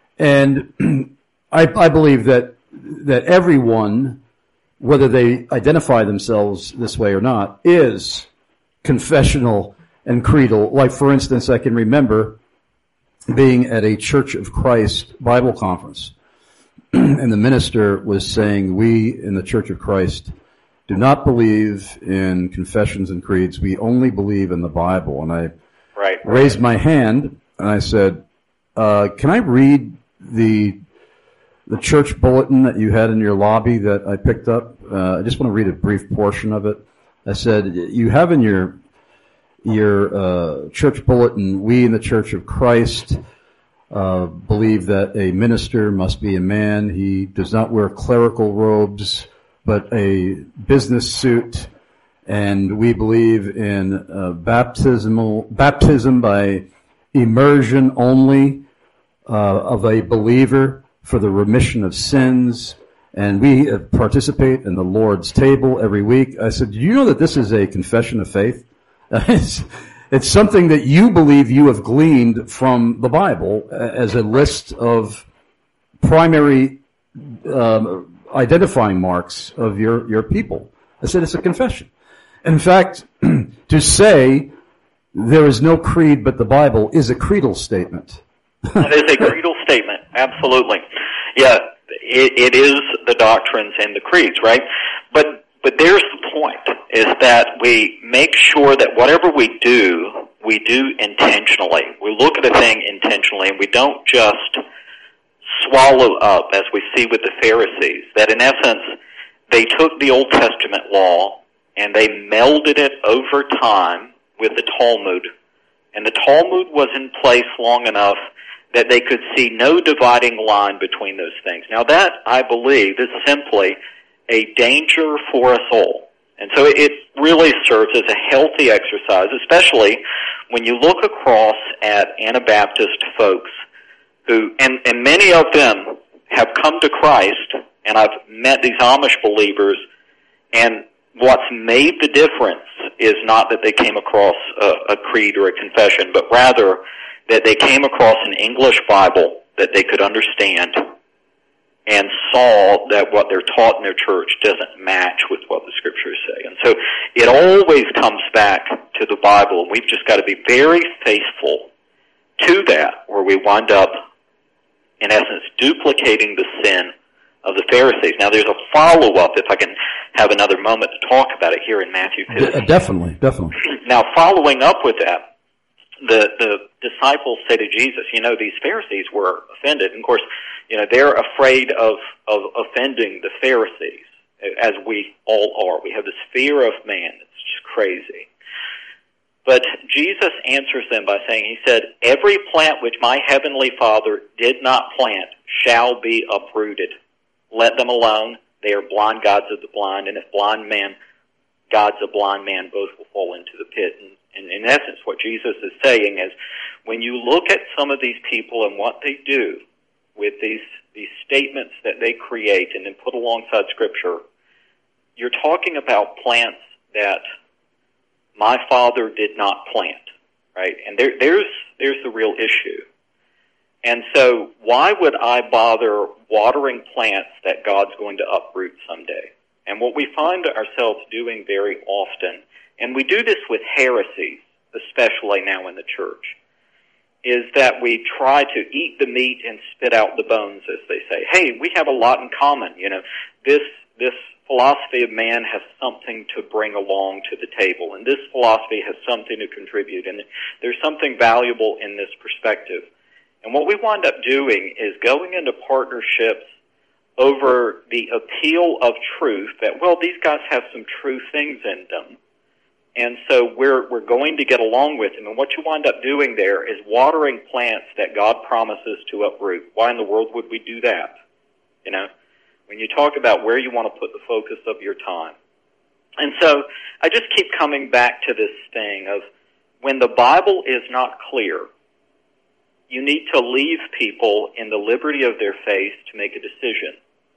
And I, I believe that that everyone, whether they identify themselves this way or not, is confessional and creedal. Like, for instance, I can remember being at a Church of Christ Bible conference, and the minister was saying, we in the Church of Christ do not believe in confessions and creeds. We only believe in the Bible. And I right. raised my hand, and I said, uh, can I read the the church bulletin that you had in your lobby that I picked up? Uh, I just want to read a brief portion of it. I said, you have in your your uh, church bulletin, we in the Church of Christ uh, believe that a minister must be a man. He does not wear clerical robes, but a business suit. And we believe in uh, baptismal baptism by immersion only uh, of a believer for the remission of sins. And we uh, participate in the Lord's table every week. I said, do you know that this is a confession of faith? It's, it's something that you believe you have gleaned from the Bible as a list of primary um, identifying marks of your, your people. I said it's a confession. In fact, to say there is no creed but the Bible is a creedal statement. It is a creedal statement, absolutely. Yeah, it, it is the doctrines and the creeds, right? But But there's the point, is that we make sure that whatever we do, we do intentionally. We look at a thing intentionally, and we don't just swallow up, as we see with the Pharisees, that in essence, they took the Old Testament law and they melded it over time with the Talmud. And the Talmud was in place long enough that they could see no dividing line between those things. Now that, I believe, is simply a danger for us all. And so it really serves as a healthy exercise, especially when you look across at Anabaptist folks who, and, and many of them have come to Christ, and I've met these Amish believers, and what's made the difference is not that they came across a, a creed or a confession, but rather that they came across an English Bible that they could understand and saw that what they're taught in their church doesn't match with what the Scriptures say. And so it always comes back to the Bible, and we've just got to be very faithful to that, where we wind up, in essence, duplicating the sin of the Pharisees. Now, there's a follow-up, if I can have another moment to talk about it here in Matthew fifteen. D- definitely, definitely. Now, following up with that, the, the disciples say to Jesus, you know, these Pharisees were offended. And of course, you know, they're afraid of, of offending the Pharisees, as we all are. We have this fear of man. It's just crazy. But Jesus answers them by saying, he said, every plant which my heavenly Father did not plant shall be uprooted. Let them alone. They are blind gods of the blind, and if blind man, gods of blind man, both will fall into the pit. And, and in essence, what Jesus is saying is, when you look at some of these people and what they do with these these statements that they create and then put alongside Scripture, you're talking about plants that my Father did not plant, right? And there, there's there's the real issue. And so why would I bother watering plants that God's going to uproot someday? And what we find ourselves doing very often, and we do this with heresies, especially now in the church, is that we try to eat the meat and spit out the bones, as they say. Hey, we have a lot in common. You know, this this philosophy of man has something to bring along to the table, and this philosophy has something to contribute, and there's something valuable in this perspective. And what we wind up doing is going into partnerships over the appeal of truth, that, well, these guys have some true things in them, and so we're we're going to get along with them. And what you wind up doing there is watering plants that God promises to uproot. Why in the world would we do that? You know, when you talk about where you want to put the focus of your time. And so I just keep coming back to this thing of, when the Bible is not clear, you need to leave people in the liberty of their faith to make a decision.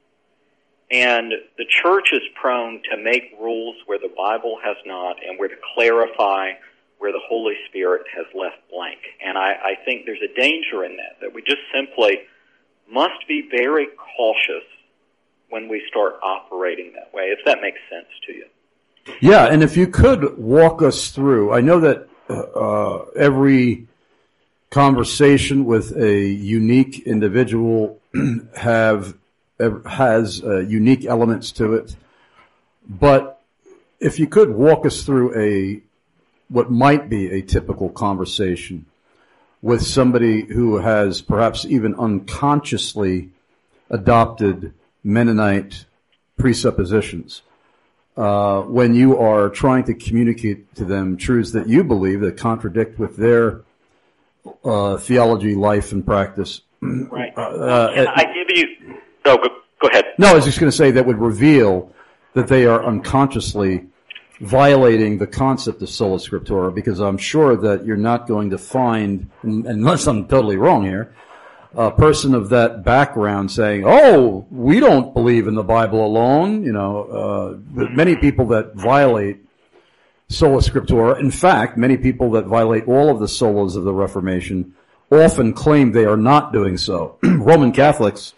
And the church is prone to make rules where the Bible has not, and where to clarify where the Holy Spirit has left blank. And I, I think there's a danger in that, that we just simply must be very cautious when we start operating that way, if that makes sense to you. Yeah, and if you could walk us through, I know that uh, every conversation with a unique individual have has uh, unique elements to it, but if you could walk us through a what might be a typical conversation with somebody who has perhaps even unconsciously adopted Mennonite presuppositions. Uh, when you are trying to communicate to them truths that you believe that contradict with their uh, theology, life, and practice. Right. Uh, Can I give you... Oh, go, go ahead. No, I was just going to say that would reveal that they are unconsciously violating the concept of sola scriptura, because I'm sure that you're not going to find, unless I'm totally wrong here, a person of that background saying, oh, we don't believe in the Bible alone. You know, uh, but many people that violate sola scriptura, in fact, many people that violate all of the solas of the Reformation often claim they are not doing so. Roman Catholics,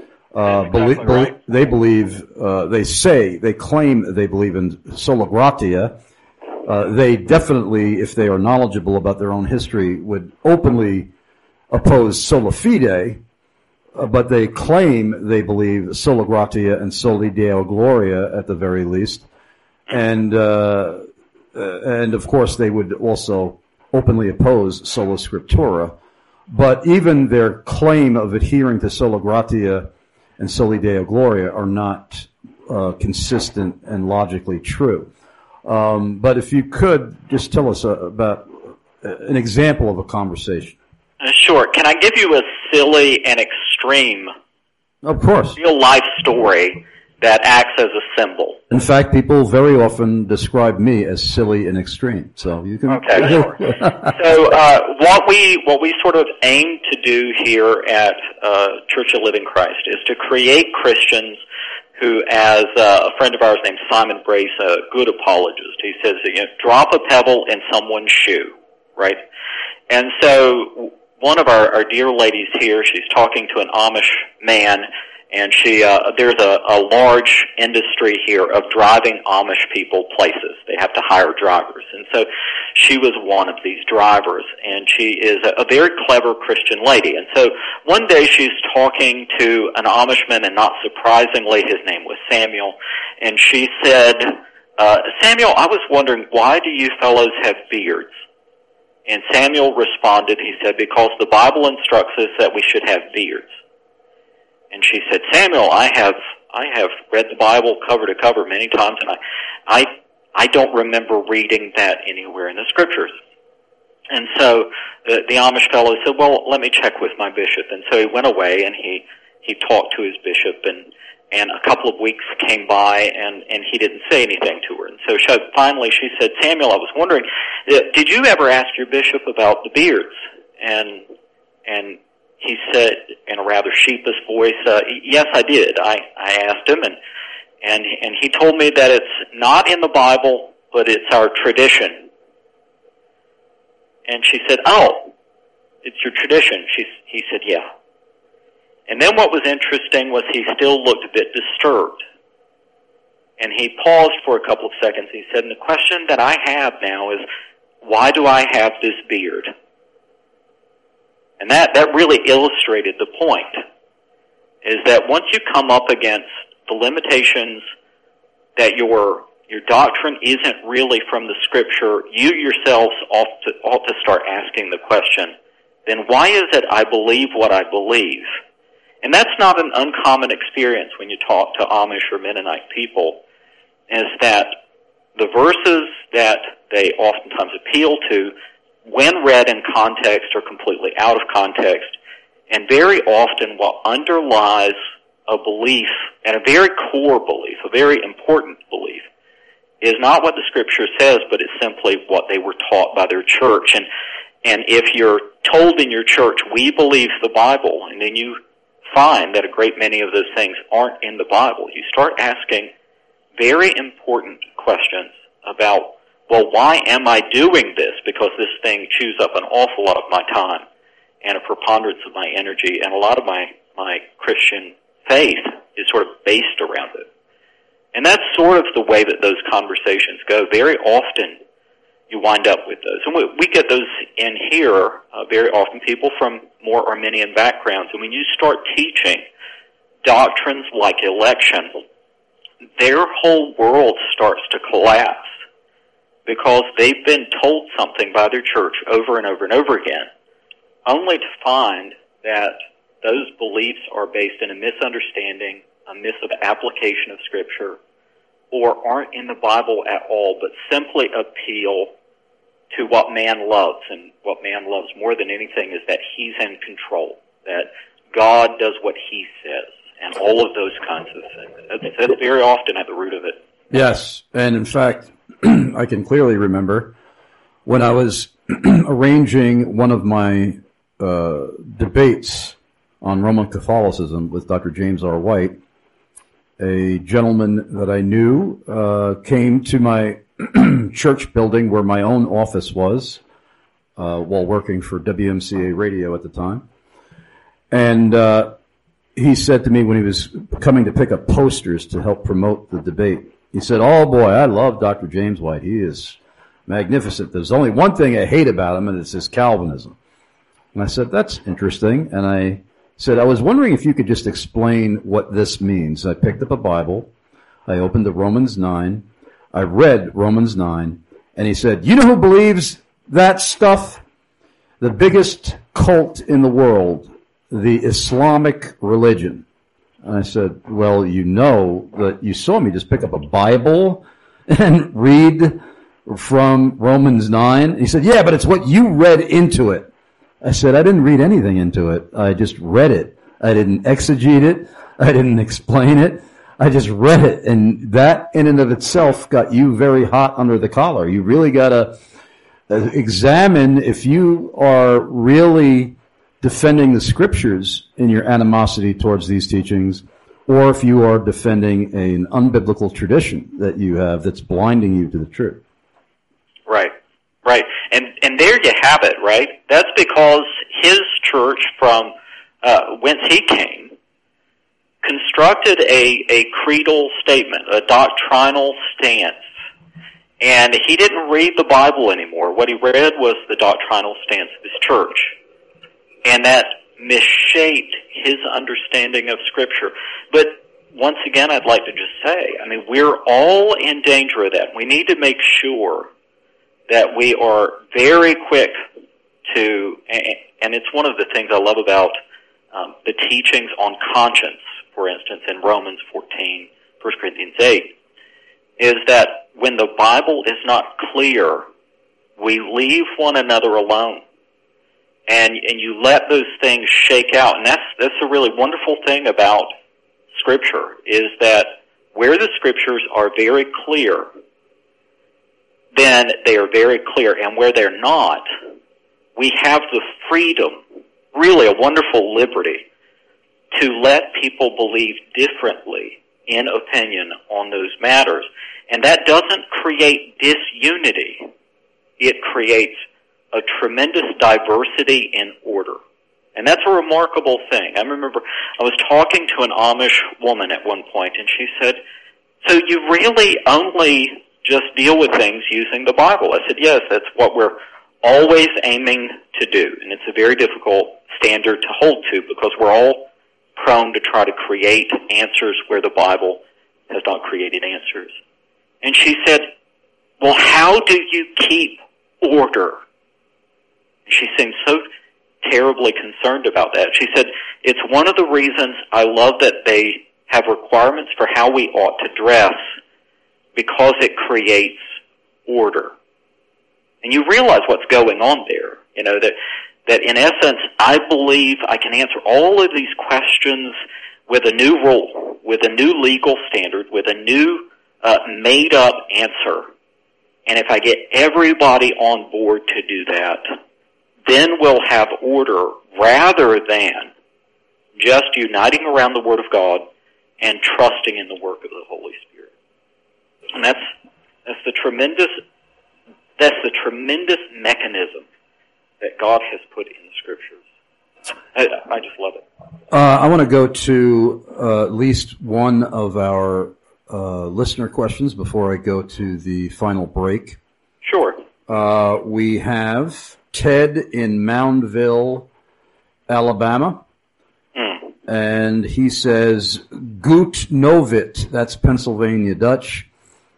uh, belie- Catholic, right? they believe, uh, they say, they claim they believe in sola gratia. Uh, they definitely, if they are knowledgeable about their own history, would openly oppose sola fide, uh, but they claim they believe sola gratia and soli deo gloria at the very least. And, uh, uh, and of course they would also openly oppose sola scriptura. But even their claim of adhering to sola gratia and soli deo gloria are not uh, consistent and logically true. Um, but if you could just tell us uh, about an example of a conversation. Uh, sure. Can I give you a silly and extreme, Of course. real life story that acts as a symbol? In fact, people very often describe me as silly and extreme. So you can. Okay, sure. So uh, what we what we sort of aim to do here at uh, Church of Living Christ is to create Christians who, as uh, a friend of ours named Simon Brace, a good apologist, he says, you know, drop a pebble in someone's shoe, right? And so one of our, our dear ladies here, she's talking to an Amish man, and she uh, there's a, a large industry here of driving Amish people places. They have to hire drivers. And so she was one of these drivers, and she is a, a very clever Christian lady. And so one day she's talking to an Amishman, and not surprisingly, his name was Samuel, and she said, uh, Samuel, I was wondering, why do you fellows have beards? And Samuel responded, he said, because the Bible instructs us that we should have beards. And she said, Samuel, I have I have read the Bible cover to cover many times, and I I I don't remember reading that anywhere in the Scriptures. And so the, the Amish fellow said, well, let me check with my bishop. And so he went away, and he, he talked to his bishop, and, and a couple of weeks came by, and, and he didn't say anything to her. And so she, finally she said, Samuel, I was wondering, did you ever ask your bishop about the beards? And and he said in a rather sheepish voice, uh, yes, I did. I, I asked him, and, and, and he told me that it's not in the Bible, but it's our tradition. And she said, oh, it's your tradition. She, he said, yeah. And then what was interesting was he still looked a bit disturbed. And he paused for a couple of seconds. He said, and the question that I have now is, why do I have this beard? And that, that really illustrated the point, is that once you come up against the limitations that your your doctrine isn't really from the Scripture, you yourselves ought to, ought to start asking the question, then why is it I believe what I believe? And that's not an uncommon experience when you talk to Amish or Mennonite people, is that the verses that they oftentimes appeal to, when read in context, are completely out of context. And very often what underlies a belief, and a very core belief, a very important belief, is not what the Scripture says, but it's simply what they were taught by their church. And and if you're told in your church, we believe the Bible, and then you find that a great many of those things aren't in the Bible, you start asking very important questions about, well, why am I doing this? Because this thing chews up an awful lot of my time and a preponderance of my energy, and a lot of my, my Christian faith is sort of based around it. And that's sort of the way that those conversations go. Very often you wind up with those. And we, we get those in here uh, very often, people from more Arminian backgrounds. And when you start teaching doctrines like election, their whole world starts to collapse. because they've been told something by their church over and over and over again, only to find that those beliefs are based in a misunderstanding, a misapplication of Scripture, or aren't in the Bible at all, but simply appeal to what man loves. And what man loves more than anything is that he's in control, that God does what he says, and all of those kinds of things. That's, that's very often at the root of it. Yes, and in fact, I can clearly remember when I was arranging one of my uh, debates on Roman Catholicism with Doctor James R. White, a gentleman that I knew uh, came to my church building where my own office was uh, while working for W M C A Radio at the time. And uh, he said to me when he was coming to pick up posters to help promote the debate, he said, "Oh boy, I love Doctor James White. He is magnificent. There's only one thing I hate about him, and it's his Calvinism." And I said, "That's interesting." And I said, "I was wondering if you could just explain what this means." I picked up a Bible. I opened to Romans nine. I read Romans nine. And he said, "You know who believes that stuff? The biggest cult in the world, the Islamic religion." And I said, "Well, you know that you saw me just pick up a Bible and read from Romans nine. And he said, "Yeah, but it's what you read into it." I said, "I didn't read anything into it. I just read it. I didn't exegete it. I didn't explain it. I just read it." And that in and of itself got you very hot under the collar. You really got to examine if you are really defending the Scriptures in your animosity towards these teachings, or if you are defending an unbiblical tradition that you have that's blinding you to the truth. Right, right. And and there you have it, right? That's because his church, from uh, whence he came, constructed a, a creedal statement, a doctrinal stance. And he didn't read the Bible anymore. What he read was the doctrinal stance of his church. And that misshaped his understanding of Scripture. But once again, I'd like to just say, I mean, we're all in danger of that. We need to make sure that we are very quick to, and it's one of the things I love about um, the teachings on conscience, for instance, in Romans fourteen, First Corinthians eight, is that when the Bible is not clear, we leave one another alone. And and you let those things shake out. And that's that's a really wonderful thing about Scripture, is that where the Scriptures are very clear, then they are very clear. And where they're not, we have the freedom, really a wonderful liberty, to let people believe differently in opinion on those matters. And that doesn't create disunity. It creates a tremendous diversity in order. And that's a remarkable thing. I remember I was talking to an Amish woman at one point, and she said, "So you really only just deal with things using the Bible?" I said, "Yes, that's what we're always aiming to do." And it's a very difficult standard to hold to, because we're all prone to try to create answers where the Bible has not created answers. And she said, "Well, how do you keep order?" She seemed so terribly concerned about that. She said, "It's one of the reasons I love that they have requirements for how we ought to dress, because it creates order." And you realize what's going on there. You know, that, that in essence, I believe I can answer all of these questions with a new rule, with a new legal standard, with a new uh, made-up answer. And if I get everybody on board to do that, then we'll have order, rather than just uniting around the Word of God and trusting in the work of the Holy Spirit. And that's that's the tremendous that's the tremendous mechanism that God has put in the Scriptures. I, I just love it. Uh, I want to go to uh, at least one of our uh, listener questions before I go to the final break. Sure. Uh, we have Ted in Moundville, Alabama. Mm. And he says, "Gut Novit," that's Pennsylvania Dutch.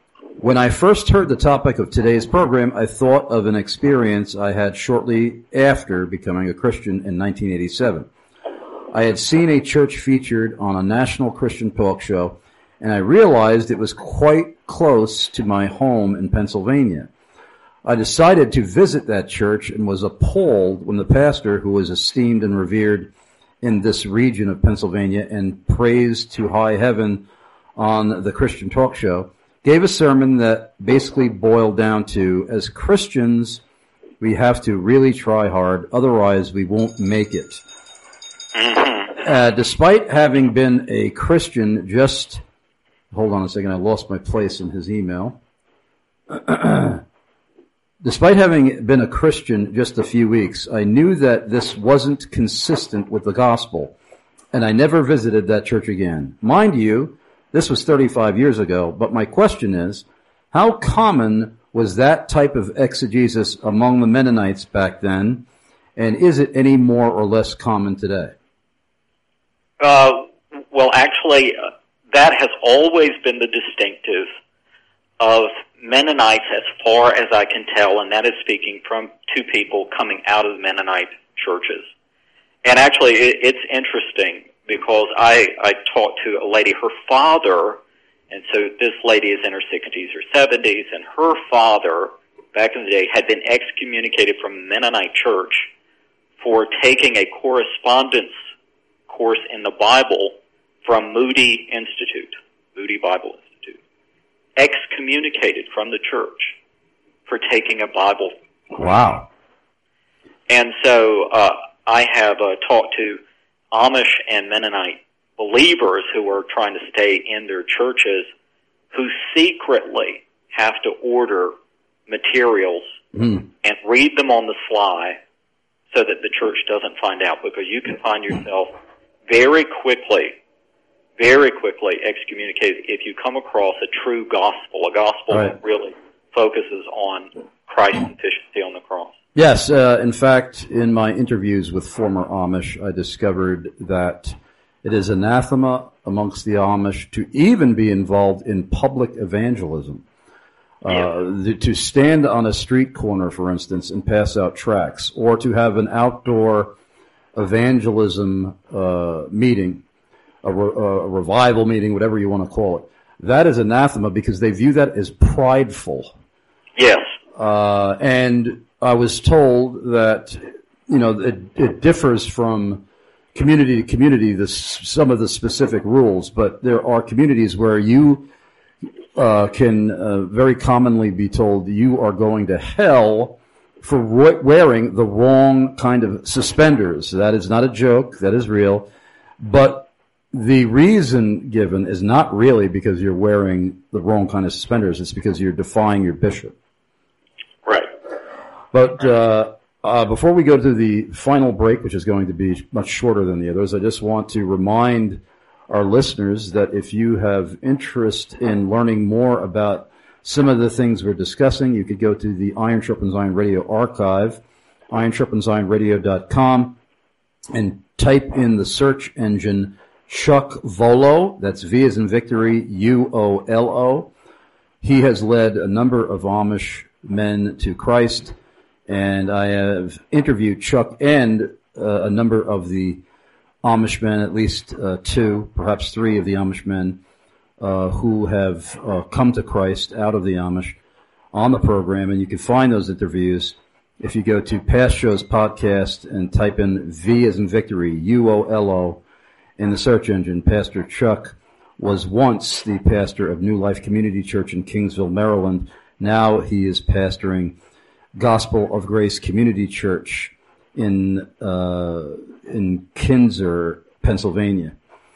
When I first heard the topic of today's program, I thought of an experience I had shortly after becoming a Christian in nineteen eighty-seven. I had seen a church featured on a national Christian talk show, and I realized it was quite close to my home in Pennsylvania. I decided to visit that church and was appalled when the pastor, who was esteemed and revered in this region of Pennsylvania and praised to high heaven on the Christian talk show, gave a sermon that basically boiled down to, as Christians, we have to really try hard, otherwise we won't make it. Uh, despite having been a Christian just, hold on a second, I lost my place in his email. Despite having been a Christian just a few weeks, I knew that this wasn't consistent with the gospel, and I never visited that church again. Mind you, this was thirty-five years ago, but my question is, how common was that type of exegesis among the Mennonites back then, and is it any more or less common today? Uh, well, actually, uh, that has always been the distinctive of Mennonites as far as I can tell, and that is speaking from two people coming out of the Mennonite churches. And actually, it, it's interesting because I, I talked to a lady, her father, and so this lady is in her sixties or seventies, and her father, back in the day, had been excommunicated from the Mennonite church for taking a correspondence course in the Bible from Moody Institute, Moody Bible Institute, excommunicated from the church for taking a Bible. Wow. And so uh, I have uh, talked to Amish and Mennonite believers who are trying to stay in their churches who secretly have to order materials mm. and read them on the sly so that the church doesn't find out, because you can find yourself very quickly, very quickly excommunicated if you come across a true gospel, a gospel right. that really focuses on Christ's sufficiency on the cross. Yes, uh, in fact, in my interviews with former Amish, I discovered that it is anathema amongst the Amish to even be involved in public evangelism. Uh, the, to stand on a street corner, for instance, and pass out tracts, or to have an outdoor evangelism uh, meeting, a, re- a revival meeting, whatever you want to call it. That is anathema because they view that as prideful. Yes. Uh, and I was told that, you know, it, it differs from community to community, the, some of the specific rules, but there are communities where you uh, can uh, very commonly be told you are going to hell for wearing the wrong kind of suspenders. That is not a joke. That is real. But the reason given is not really because you're wearing the wrong kind of suspenders. It's because you're defying your bishop. Right. But uh, uh, before we go to the final break, which is going to be much shorter than the others, I just want to remind our listeners that if you have interest in learning more about some of the things we're discussing, you could go to the Iron Sharpens Iron Radio archive, iron sharpens iron radio dot com, and type in the search engine Chuck Volo. That's V as in victory, U O L O. He has led a number of Amish men to Christ, and I have interviewed Chuck and uh, a number of the Amish men, at least uh, two, perhaps three of the Amish men, Uh, who have uh, come to Christ out of the Amish on the program, and you can find those interviews if you go to past shows podcast and type in V as in victory, U O L O, in the search engine. Pastor Chuck was once the pastor of New Life Community Church in Kingsville, Maryland. Now he is pastoring Gospel of Grace Community Church in uh, in Kinzer, Pennsylvania.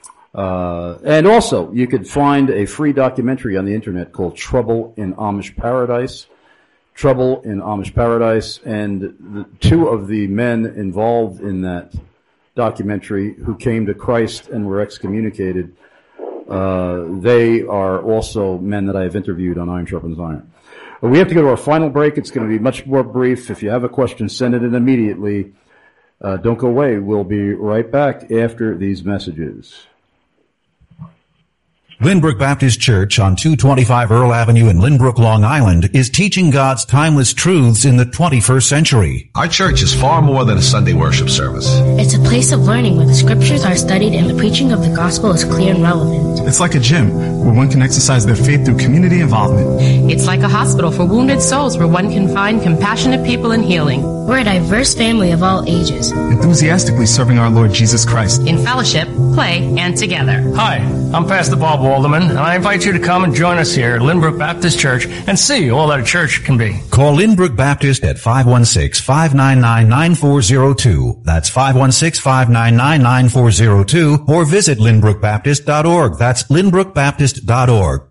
Uh, and also, you could find a free documentary on the internet called Trouble in Amish Paradise. Trouble in Amish Paradise. And the two of the men involved in that documentary who came to Christ and were excommunicated, uh, they are also men that I have interviewed on Iron Sharpens Iron. But we have to go to our final break. It's going to be much more brief. If you have a question, send it in immediately. Uh, don't go away. We'll be right back after these messages. Lynbrook Baptist Church on two twenty-five Earl Avenue in Lynbrook, Long Island is teaching God's timeless truths in the twenty-first century. Our church is far more than a Sunday worship service. It's a place of learning where the scriptures are studied and the preaching of the gospel is clear and relevant. It's like a gym where one can exercise their faith through community involvement. It's like a hospital for wounded souls where one can find compassionate people and healing. We're a diverse family of all ages, enthusiastically serving our Lord Jesus Christ in fellowship, play, and together. Hi, I'm Pastor Bob Walderman, and I invite you to come and join us here at Lynbrook Baptist Church and see all that a church can be. Call Lynbrook Baptist at five one six, five nine nine, nine four zero two. That's five one six, five nine nine, nine four zero two, or visit lynbrook baptist dot org. That's lynbrook baptist dot org.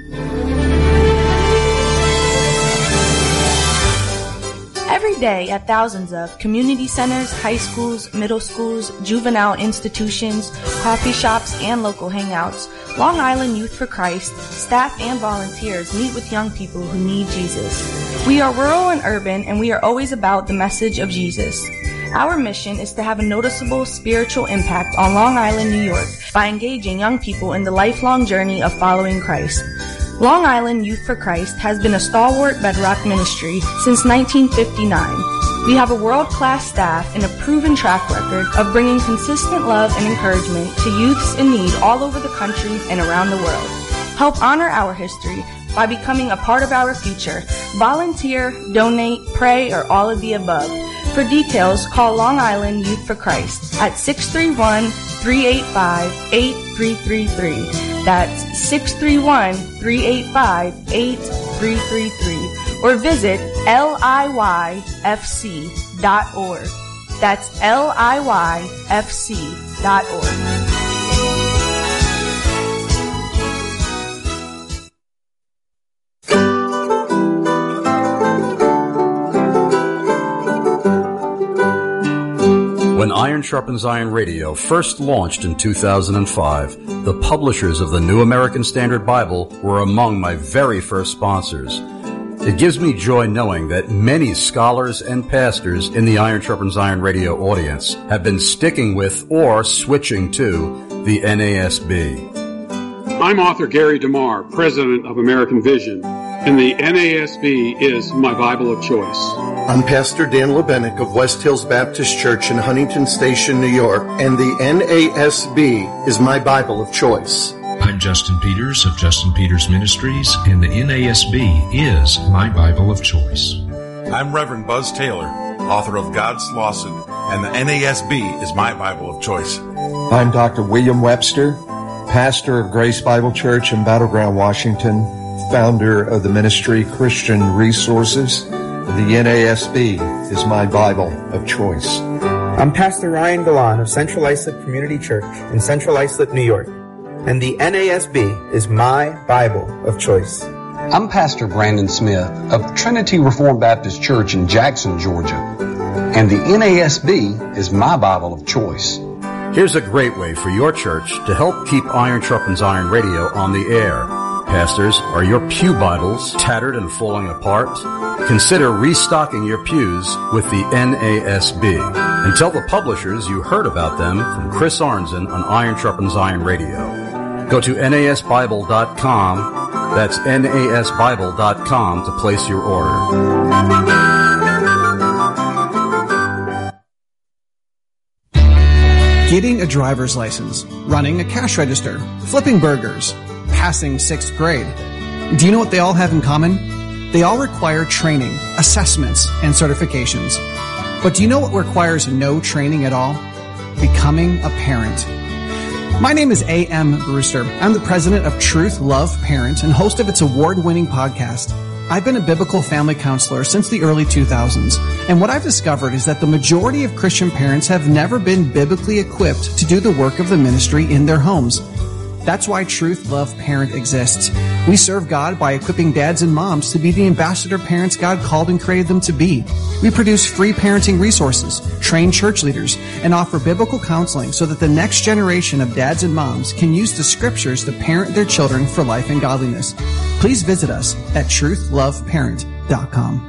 Every day at thousands of community centers, high schools, middle schools, juvenile institutions, coffee shops, and local hangouts, Long Island Youth for Christ, staff and volunteers meet with young people who need Jesus. We are rural and urban, and we are always about the message of Jesus. Our mission is to have a noticeable spiritual impact on Long Island, New York, by engaging young people in the lifelong journey of following Christ. Long Island Youth for Christ has been a stalwart bedrock ministry since nineteen fifty-nine. We have a world-class staff and a proven track record of bringing consistent love and encouragement to youths in need all over the country and around the world. Help honor our history by becoming a part of our future. Volunteer, donate, pray, or all of the above. For details, call Long Island Youth for Christ at six three one, three eight five, eight three three three. That's six three one, three eight five, eight three three three. Or visit L I Y F C dot org. That's L I Y F C dot org. When Iron Sharpens Iron Radio first launched in two thousand five, the publishers of the New American Standard Bible were among my very first sponsors. It gives me joy knowing that many scholars and pastors in the Iron Sharpens Iron Radio audience have been sticking with or switching to the N A S B. I'm author Gary DeMar, president of American Vision, and the N A S B is my Bible of choice. I'm Pastor Dan Lebenick of West Hills Baptist Church in Huntington Station, New York, and the N A S B is my Bible of choice. I'm Justin Peters of Justin Peters Ministries, and the N A S B is my Bible of choice. I'm Reverend Buzz Taylor, author of God's Lawsuit, and the N A S B is my Bible of choice. I'm Doctor William Webster, pastor of Grace Bible Church in Battleground, Washington, founder of the ministry Christian Resources. The N A S B is my Bible of choice. I'm Pastor Ryan Galan of Central Islip Community Church in Central Islip, New York, and the N A S B is my Bible of choice. I'm Pastor Brandon Smith of Trinity Reformed Baptist Church in Jackson, Georgia, and the N A S B is my Bible of choice. Here's a great way for your church to help keep Iron Sharpens Iron Radio on the air. Pastors, are your pew Bibles tattered and falling apart? Consider restocking your pews with the N A S B. And tell the publishers you heard about them from Chris Arnzen on Iron Sharpens Iron Radio. Go to N A S Bible dot com. That's N A S Bible dot com to place your order. Getting a driver's license, running a cash register, flipping burgers, passing sixth grade. Do you know what they all have in common? They all require training, assessments, and certifications. But do you know what requires no training at all? Becoming a parent. My name is A M Brewster. I'm the president of Truth Love Parent and host of its award-winning podcast. I've been a biblical family counselor since the early two thousands, and what I've discovered is that the majority of Christian parents have never been biblically equipped to do the work of the ministry in their homes. That's why Truth Love Parent exists. We serve God by equipping dads and moms to be the ambassador parents God called and created them to be. We produce free parenting resources, train church leaders, and offer biblical counseling so that the next generation of dads and moms can use the scriptures to parent their children for life and godliness. Please visit us at truth love parent dot com.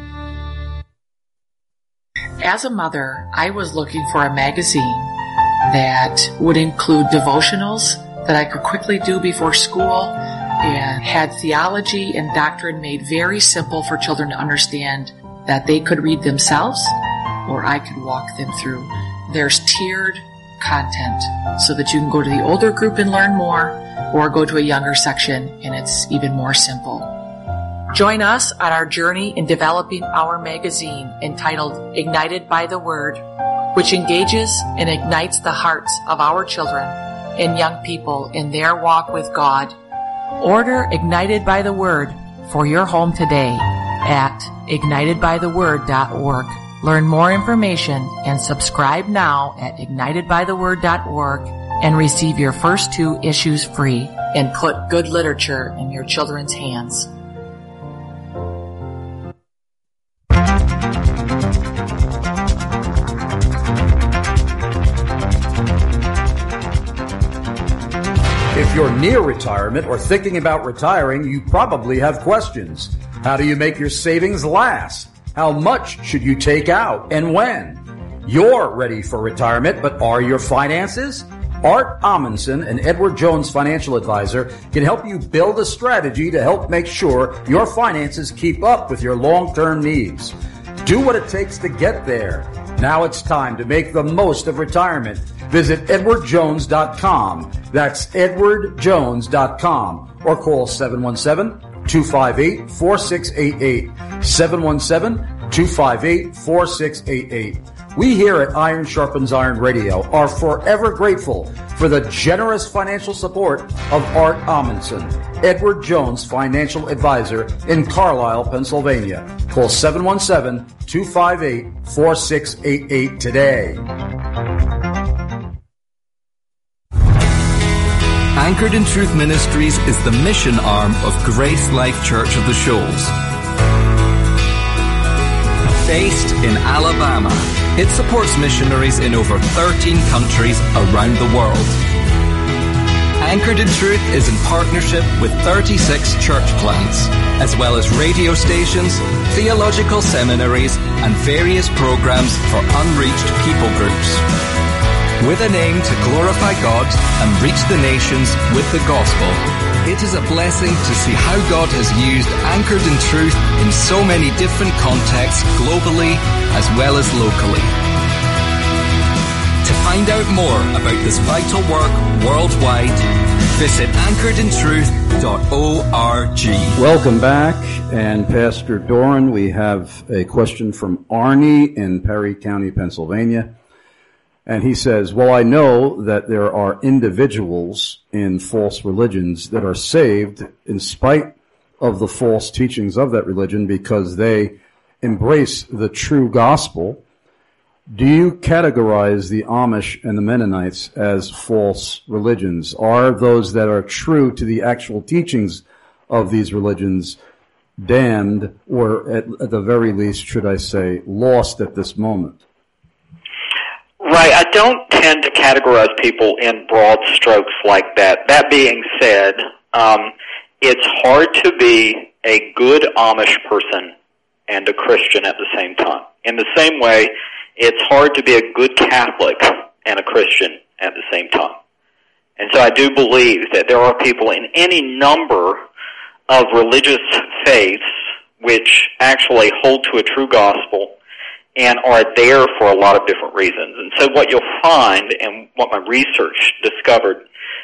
As a mother, I was looking for a magazine that would include devotionals, that I could quickly do before school, and had theology and doctrine made very simple for children to understand that they could read themselves or I could walk them through. There's tiered content so that you can go to the older group and learn more, or go to a younger section and it's even more simple. Join us on our journey in developing our magazine entitled Ignited by the Word, which engages and ignites the hearts of our children and young people in their walk with God. Order Ignited by the Word for your home today at ignited by the word dot org. Learn more information and subscribe now at ignited by the word dot org and receive your first two issues free, and put good literature in your children's hands. If you're near retirement or thinking about retiring, you probably have questions. How do you make your savings last? How much should you take out and when? You're ready for retirement, but are your finances? Art Amundsen, an Edward Jones financial advisor, can help you build a strategy to help make sure your finances keep up with your long-term needs. Do what it takes to get there. Now it's time to make the most of retirement. Visit edward jones dot com. That's edward jones dot com. Or call seven one seven, two five eight, four six eight eight. seven one seven, two five eight, four six eight eight. We here at Iron Sharpens Iron Radio are forever grateful for the generous financial support of Art Amundsen, Edward Jones financial advisor in Carlisle, Pennsylvania. Call seven one seven, two five eight, four six eight eight today. Anchored in Truth Ministries is the mission arm of Grace Life Church of the Shoals. Based in Alabama, it supports missionaries in over thirteen countries around the world. Anchored in Truth is in partnership with thirty-six church plants, as well as radio stations, theological seminaries, and various programs for unreached people groups. With an aim to glorify God and reach the nations with the gospel, it is a blessing to see how God has used Anchored in Truth in so many different contexts globally as well as locally. To find out more about this vital work worldwide, visit anchored in truth dot org. Welcome back, and Pastor Doran, we have a question from Arnie in Perry County, Pennsylvania. And he says, well, I know that there are individuals in false religions that are saved in spite of the false teachings of that religion because they embrace the true gospel. Do you categorize the Amish and the Mennonites as false religions? Are those that are true to the actual teachings of these religions damned, or at, at the very least, should I say, lost at this moment? Right. I don't tend to categorize people in broad strokes like that. That being said, um, it's hard to be a good Amish person and a Christian at the same time. In the same way, it's hard to be a good Catholic and a Christian at the same time. And so I do believe that there are people in any number of religious faiths which actually hold to a true gospel and are there for a lot of different reasons. And so what you'll find, and what my research discovered,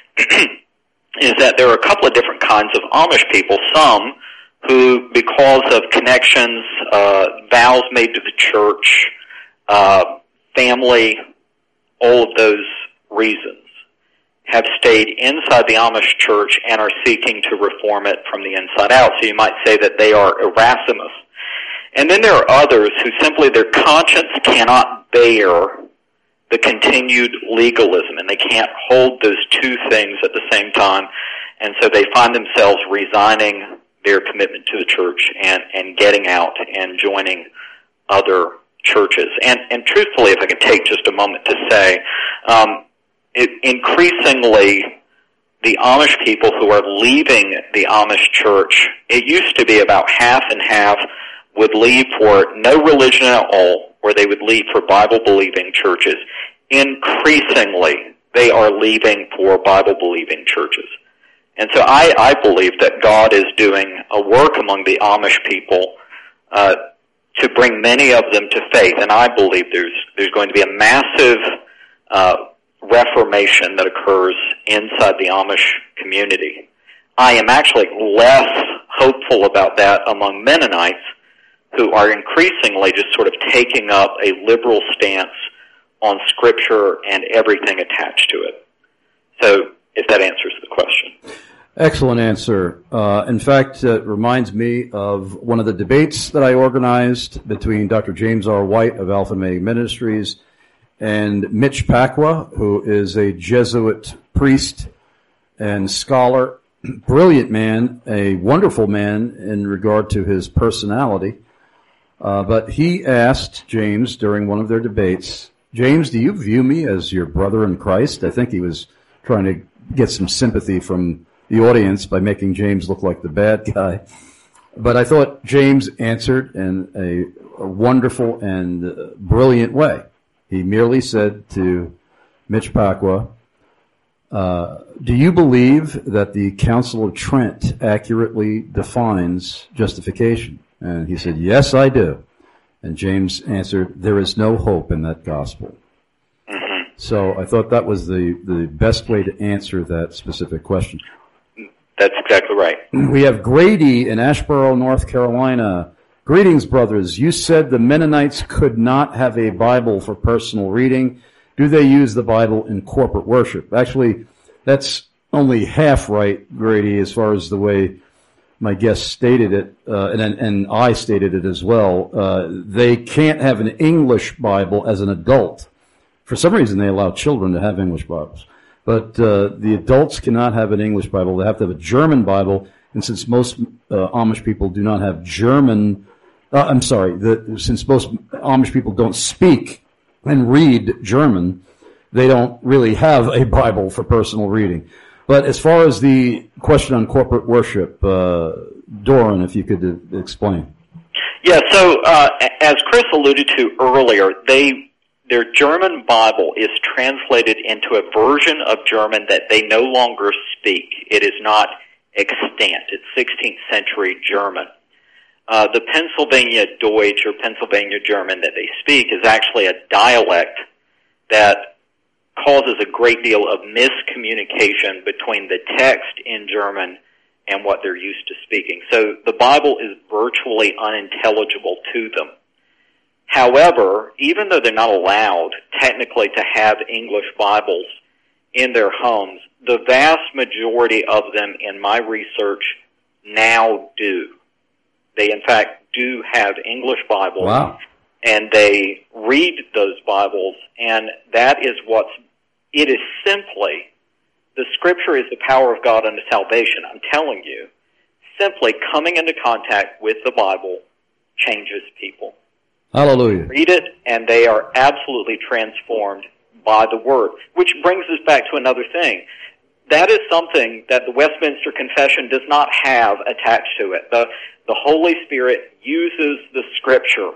is that there are a couple of different kinds of Amish people. Some who, because of connections, uh, vows made to the church, uh, family, all of those reasons, have stayed inside the Amish church and are seeking to reform it from the inside out. So you might say that they are Erasmus. And then there are others who simply their conscience cannot bear the continued legalism, and they can't hold those two things at the same time, and so they find themselves resigning their commitment to the church and, and getting out and joining other churches. And, and truthfully, if I could take just a moment to say, um, it, increasingly the Amish people who are leaving the Amish church, it used to be about half and half would leave for no religion at all, or they would leave for Bible-believing churches. Increasingly, they are leaving for Bible-believing churches. And so I, I believe that God is doing a work among the Amish people uh, to bring many of them to faith. And I believe there's there's going to be a massive uh, reformation that occurs inside the Amish community. I am actually less hopeful about that among Mennonites, who are increasingly just sort of taking up a liberal stance on Scripture and everything attached to it. So, if that answers the question. Excellent answer. Uh, in fact, it reminds me of one of the debates that I organized between Doctor James R. White of Alpha Omega Ministries and Mitch Pacwa, who is a Jesuit priest and scholar, brilliant man, a wonderful man in regard to his personality. Uh, but he asked James during one of their debates, James, do you view me as your brother in Christ? I think he was trying to get some sympathy from the audience by making James look like the bad guy. But I thought James answered in a, a wonderful and uh, brilliant way. He merely said to Mitch Pacwa, uh, do you believe that the Council of Trent accurately defines justification? And he said, yes, I do. And James answered, there is no hope in that gospel. Mm-hmm. So I thought that was the, the best way to answer that specific question. That's exactly right. We have Grady in Asheboro, North Carolina. Greetings, brothers. You said the Mennonites could not have a Bible for personal reading. Do they use the Bible in corporate worship? Actually, that's only half right, Grady, as far as the way my guest stated it, uh, and, and I stated it as well. Uh, they can't have an English Bible as an adult. For some reason, they allow children to have English Bibles. But uh, the adults cannot have an English Bible. They have to have a German Bible. And since most uh, Amish people do not have German, uh, I'm sorry, the, since most Amish people don't speak and read German, they don't really have a Bible for personal reading. But as far as the question on corporate worship, uh, Doran, if you could uh, explain. Yeah, so uh, as Chris alluded to earlier, they their German Bible is translated into a version of German that they no longer speak. It is not extant. It's sixteenth century German. Uh, the Pennsylvania Deutsch or Pennsylvania German that they speak is actually a dialect that causes a great deal of miscommunication between the text in German and what they're used to speaking. So the Bible is virtually unintelligible to them. However, even though they're not allowed technically to have English Bibles in their homes, the vast majority of them in my research now do. They, in fact, do have English Bibles. Wow. And they read those Bibles, and that is what's, it is simply, the Scripture is the power of God unto salvation. I'm telling you, simply coming into contact with the Bible changes people. Hallelujah. Read it, and they are absolutely transformed by the Word. Which brings us back to another thing. That is something that the Westminster Confession does not have attached to it. The, the Holy Spirit uses the Scripture.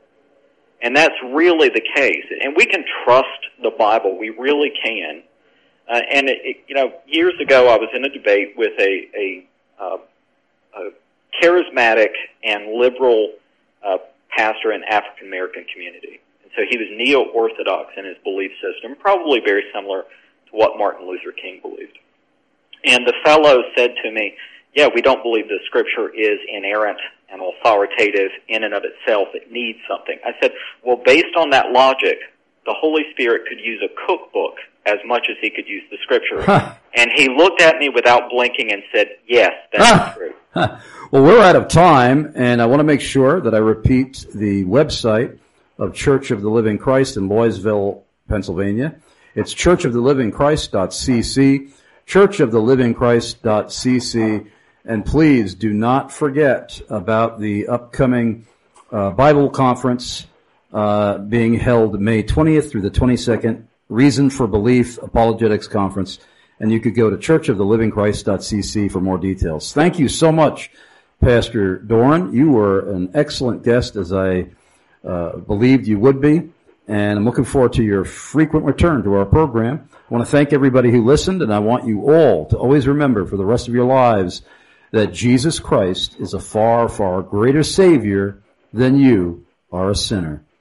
And that's really the case. And we can trust the Bible. We really can. Uh, and, it, it, you know, years ago I was in a debate with a, a, uh, a charismatic and liberal uh, pastor in African American community. And so he was neo-Orthodox in his belief system, probably very similar to what Martin Luther King believed. And the fellow said to me, yeah, we don't believe the Scripture is inerrant and authoritative in and of itself. It needs something. I said, well, based on that logic, the Holy Spirit could use a cookbook as much as he could use the Scripture. Huh. And he looked at me without blinking and said, yes, that's huh. true. Huh. Well, we're out of time, and I want to make sure that I repeat the website of Church of the Living Christ in Loysville, Pennsylvania. It's church of the living christ dot c c, church of the living christ dot c c. And please do not forget about the upcoming uh, Bible conference uh, being held May twentieth through the twenty-second, Reason for Belief Apologetics Conference. And you could go to church of the living christ dot c c for more details. Thank you so much, Pastor Doran. You were an excellent guest, as I uh, believed you would be. and I'm looking forward to your frequent return to our program. I want to thank everybody who listened, and I want you all to always remember for the rest of your lives that Jesus Christ is a far, far greater Savior than you are a sinner.